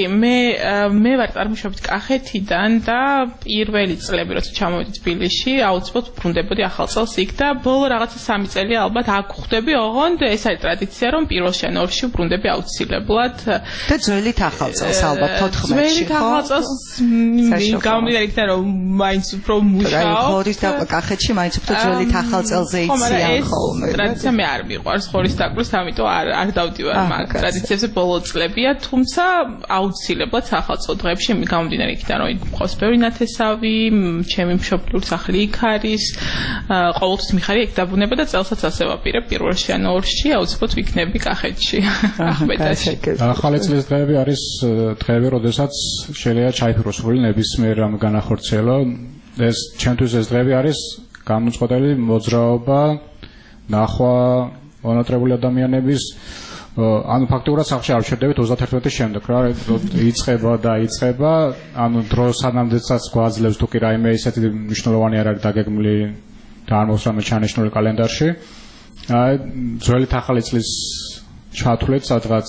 მე ვარ წარმოშობით კახეთიდან და პირველი წლები როცა ჩამოვედი თბილისში აუცილებლად ბრუნდებოდი ახალ წელს იქ და ბოლო რაღაცა 3 წელი ალბათ აქ ხვდები ოღონდ ეს არის ტრადიცია რომ პირველ იანვარში ბრუნდები აუცილებლად და ძველით ახალ წელს ალბათ 14-ში ხო? ძველით ახალ წელს გამომდინარე იქიდან რომ მაინც უფრო მუშაობ ხორის და კახეთში მაინც უფრო ძველით ახალ წელზე იციან ხოლმე ტრადიცია მე არ მიყვარს ხორის დაკვრის ამიტომ არ დავდივარ მაგ ტრადიციებზე ბოლო წლებია თუმცა აუცილებლად ახალწლ დღეებში გამომდინარე იქიდან რომ მყავს ბევრი ნათესავი ჩემი მშობლიური სახლი იქ არის ყოველთვის მიხარი ეგ დაბრუნება და წელსაც ასე ვაპირებ 1 იანვარში აუცილებლად ვიქნები კახეთში ახმედაში ახალი წლის დღეები არის დღეები როდესაც შეიძლება ჩაიფროს სრული ნებისმიერ რამ განახორციელო ეს ჩემთვის ეს დღეები არის გამოწყვეტილი მოძრაობა ნახვა მონატრებული ადამიანების ანუ ფაქტობრივად სახში არ შედებით 31-ის შემდეგ რა იწყება ანუ დრო სანამდესაც გვაძლევს თუ კი რაიმე ისეთი მნიშვნელოვანი არ არის დაგეგმილი და არ მოსრამე ჩანიშნული კალენდარში ძველი ახალი წლის ჩათვლით სადღაც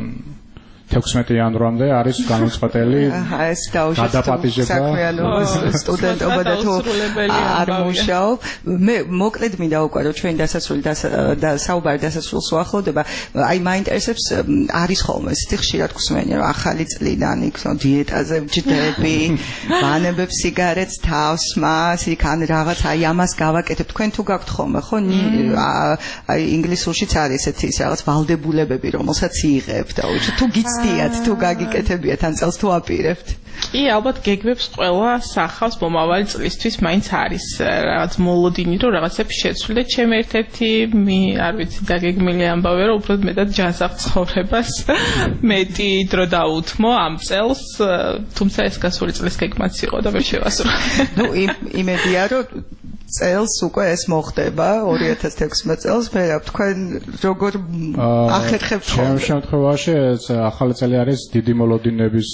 16 იანვრამდე არის გამოწყვეტილი ეს გადაპატიჟება სტუდენტობა და თუ არ მუშაობ მე მოკლედ მინდა უკვე რომ ჩვენი დასასრული და საუბარი დასასრულს უახლოვდება აი მაინტერესებს არის ხოლმე ისეთი ხშირად გვსმენია რომ ახალი წლიდან იქ დიეტაზე ვჯდები ვანებებ სიგარეტს თავს მას იქ ან რაღაც აი ამას გავაკეთებ თქვენ თუ გაქვთ ხოლმე ხო აი ინგლისურშიც არის ესეთი რაღაც ვალდებულებები რომელსაც იღებთ და თუ გიცდიათ თუ გაგიკეთებიათ ან წელს თუ აპირებთ კი ალბათ გეგმებს ყველა სახავს მომავალი წლისთვის მაინც არის რაღაც მოლოდინი რომ რაღაცებს შეცვლი და ჩემ ერთ-ერთი არ ვიცი დაგეგმილი ამბავია რომ უფრო მეტად ჯანსაღ ცხოვრებას მეტი დრო დაუთმო ამ წელს თუმცა ეს გასული წლის გეგმაც იყო და ვერ შევასრულე ნუ იმედია რომ წელს უკვე ეს მოხდება 2016 წელს მე თქვენ როგორ ახერხებთ ჩემ შემთხვევაში ახალი წელი არის დიდი მოლოდინების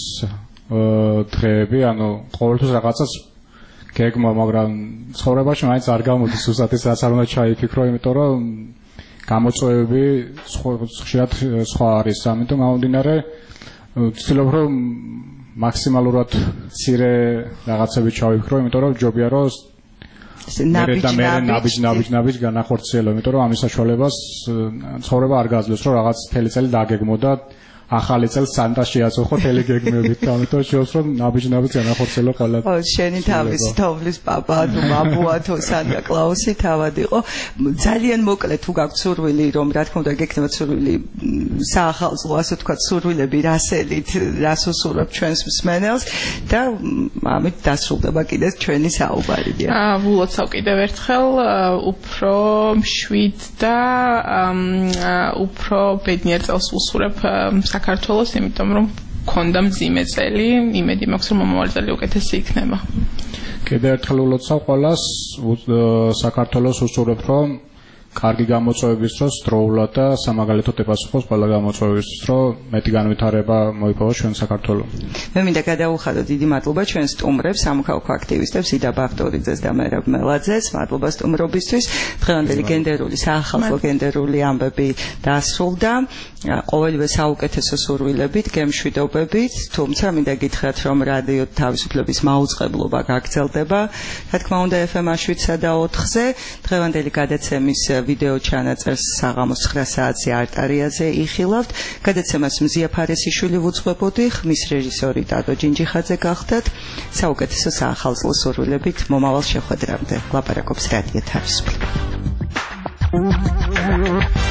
დღეები ანუ ყოველთვის რაღაცას გეგმა მაგრამ ცხოვრებაში მაინც არ გამოდის უბრალოდ ეს რაც არ უნდა ჩაიფიქრო იმიტომ რომ გამოწვევები ხშირად სხვა არის ამიტომ გამომდინარე ვცდილობ რომ მაქსიმალურად მცირე რაღაცები ჩავიფიქრო იმიტომ რომ ჯობია რომ ნაბიჯ განახორციელო, იმიტომ რომ ამის საშუალებას ცხოვრება არ გაძლევს, რომ რაღაც მთელი წელი დაგეგმო და ახალი წელს სანტაში აწუხო თელი გეგმებით, ამიტომ შევს რომ ნაბიჯ განახორციელო ყველა. ო, შენი თავის თოვლის პაპა თუ მამუა თუ სანტა კლაუსი თავად იყო. ძალიან მოკლედ თუ გაქვთ სურვილი, რომ რა თქმა უნდა გექნებათ სურვილი საახალწლო, ასე ვთქვათ, სურვილები რასელით, რას უსურვებ ჩვენს მსმენელს და ამით დასრულდება კიდე ჩვენი საუბარი. ვულოცავ კიდევ ერთხელ უფრო მშვიდ და უფრო ბედნიერ წელს ვუსურებ საქართველოს, იმიტომ რომ გქონდა მძიმე წელი, იმედი მაქვს რომ მომავალი წელი უკეთესი იქნება. კიდევ ერთხელ ულოცავ ყველას საქართველოს უსურვებ რომ კარგი გამოწვევების დროს დროულად და სამაგალითოდ ეპასუხოს ყველა გამოწვევისთვის, რომ მეტი განვითარება მოიპოვოს ჩვენ საქართველოს. მე მინდა გადავუხადო დიდი მადლობა ჩვენ სტუმრებს, სამოქალაქო აქტივისტებს იდა ბახტორიძეს და მერაბ მელაძეს, მადლობა სტუმრობისთვის. დღევანდელი გენდერული საახალწლო გენდერული ამბები დასრულდა. ყოველივე საუკეთესო სურვილებით, გემშვიდობებით, თუმცა მინდა გითხრათ, რომ რადიო თავისუფლების მაუწყებლობა გაგრძელდება. რა თქმა უნდა, FM-ში და 4-ზე დღევანდელი გადაცემის ვიდეო ჩანაწერს საღამოს 9 საათზე არტარიაზე იხილავთ. გადაცემას მზია ფარესიშვილი ვუძღვებოდი, ხმის რეჟისორი დადო ჯინჯიხაძე გახდათ. საუკეთესო საახალწლო სურვილებით მომავალ შეხვედრამდე. ლაპარაკობს რადიო თავისუფლება.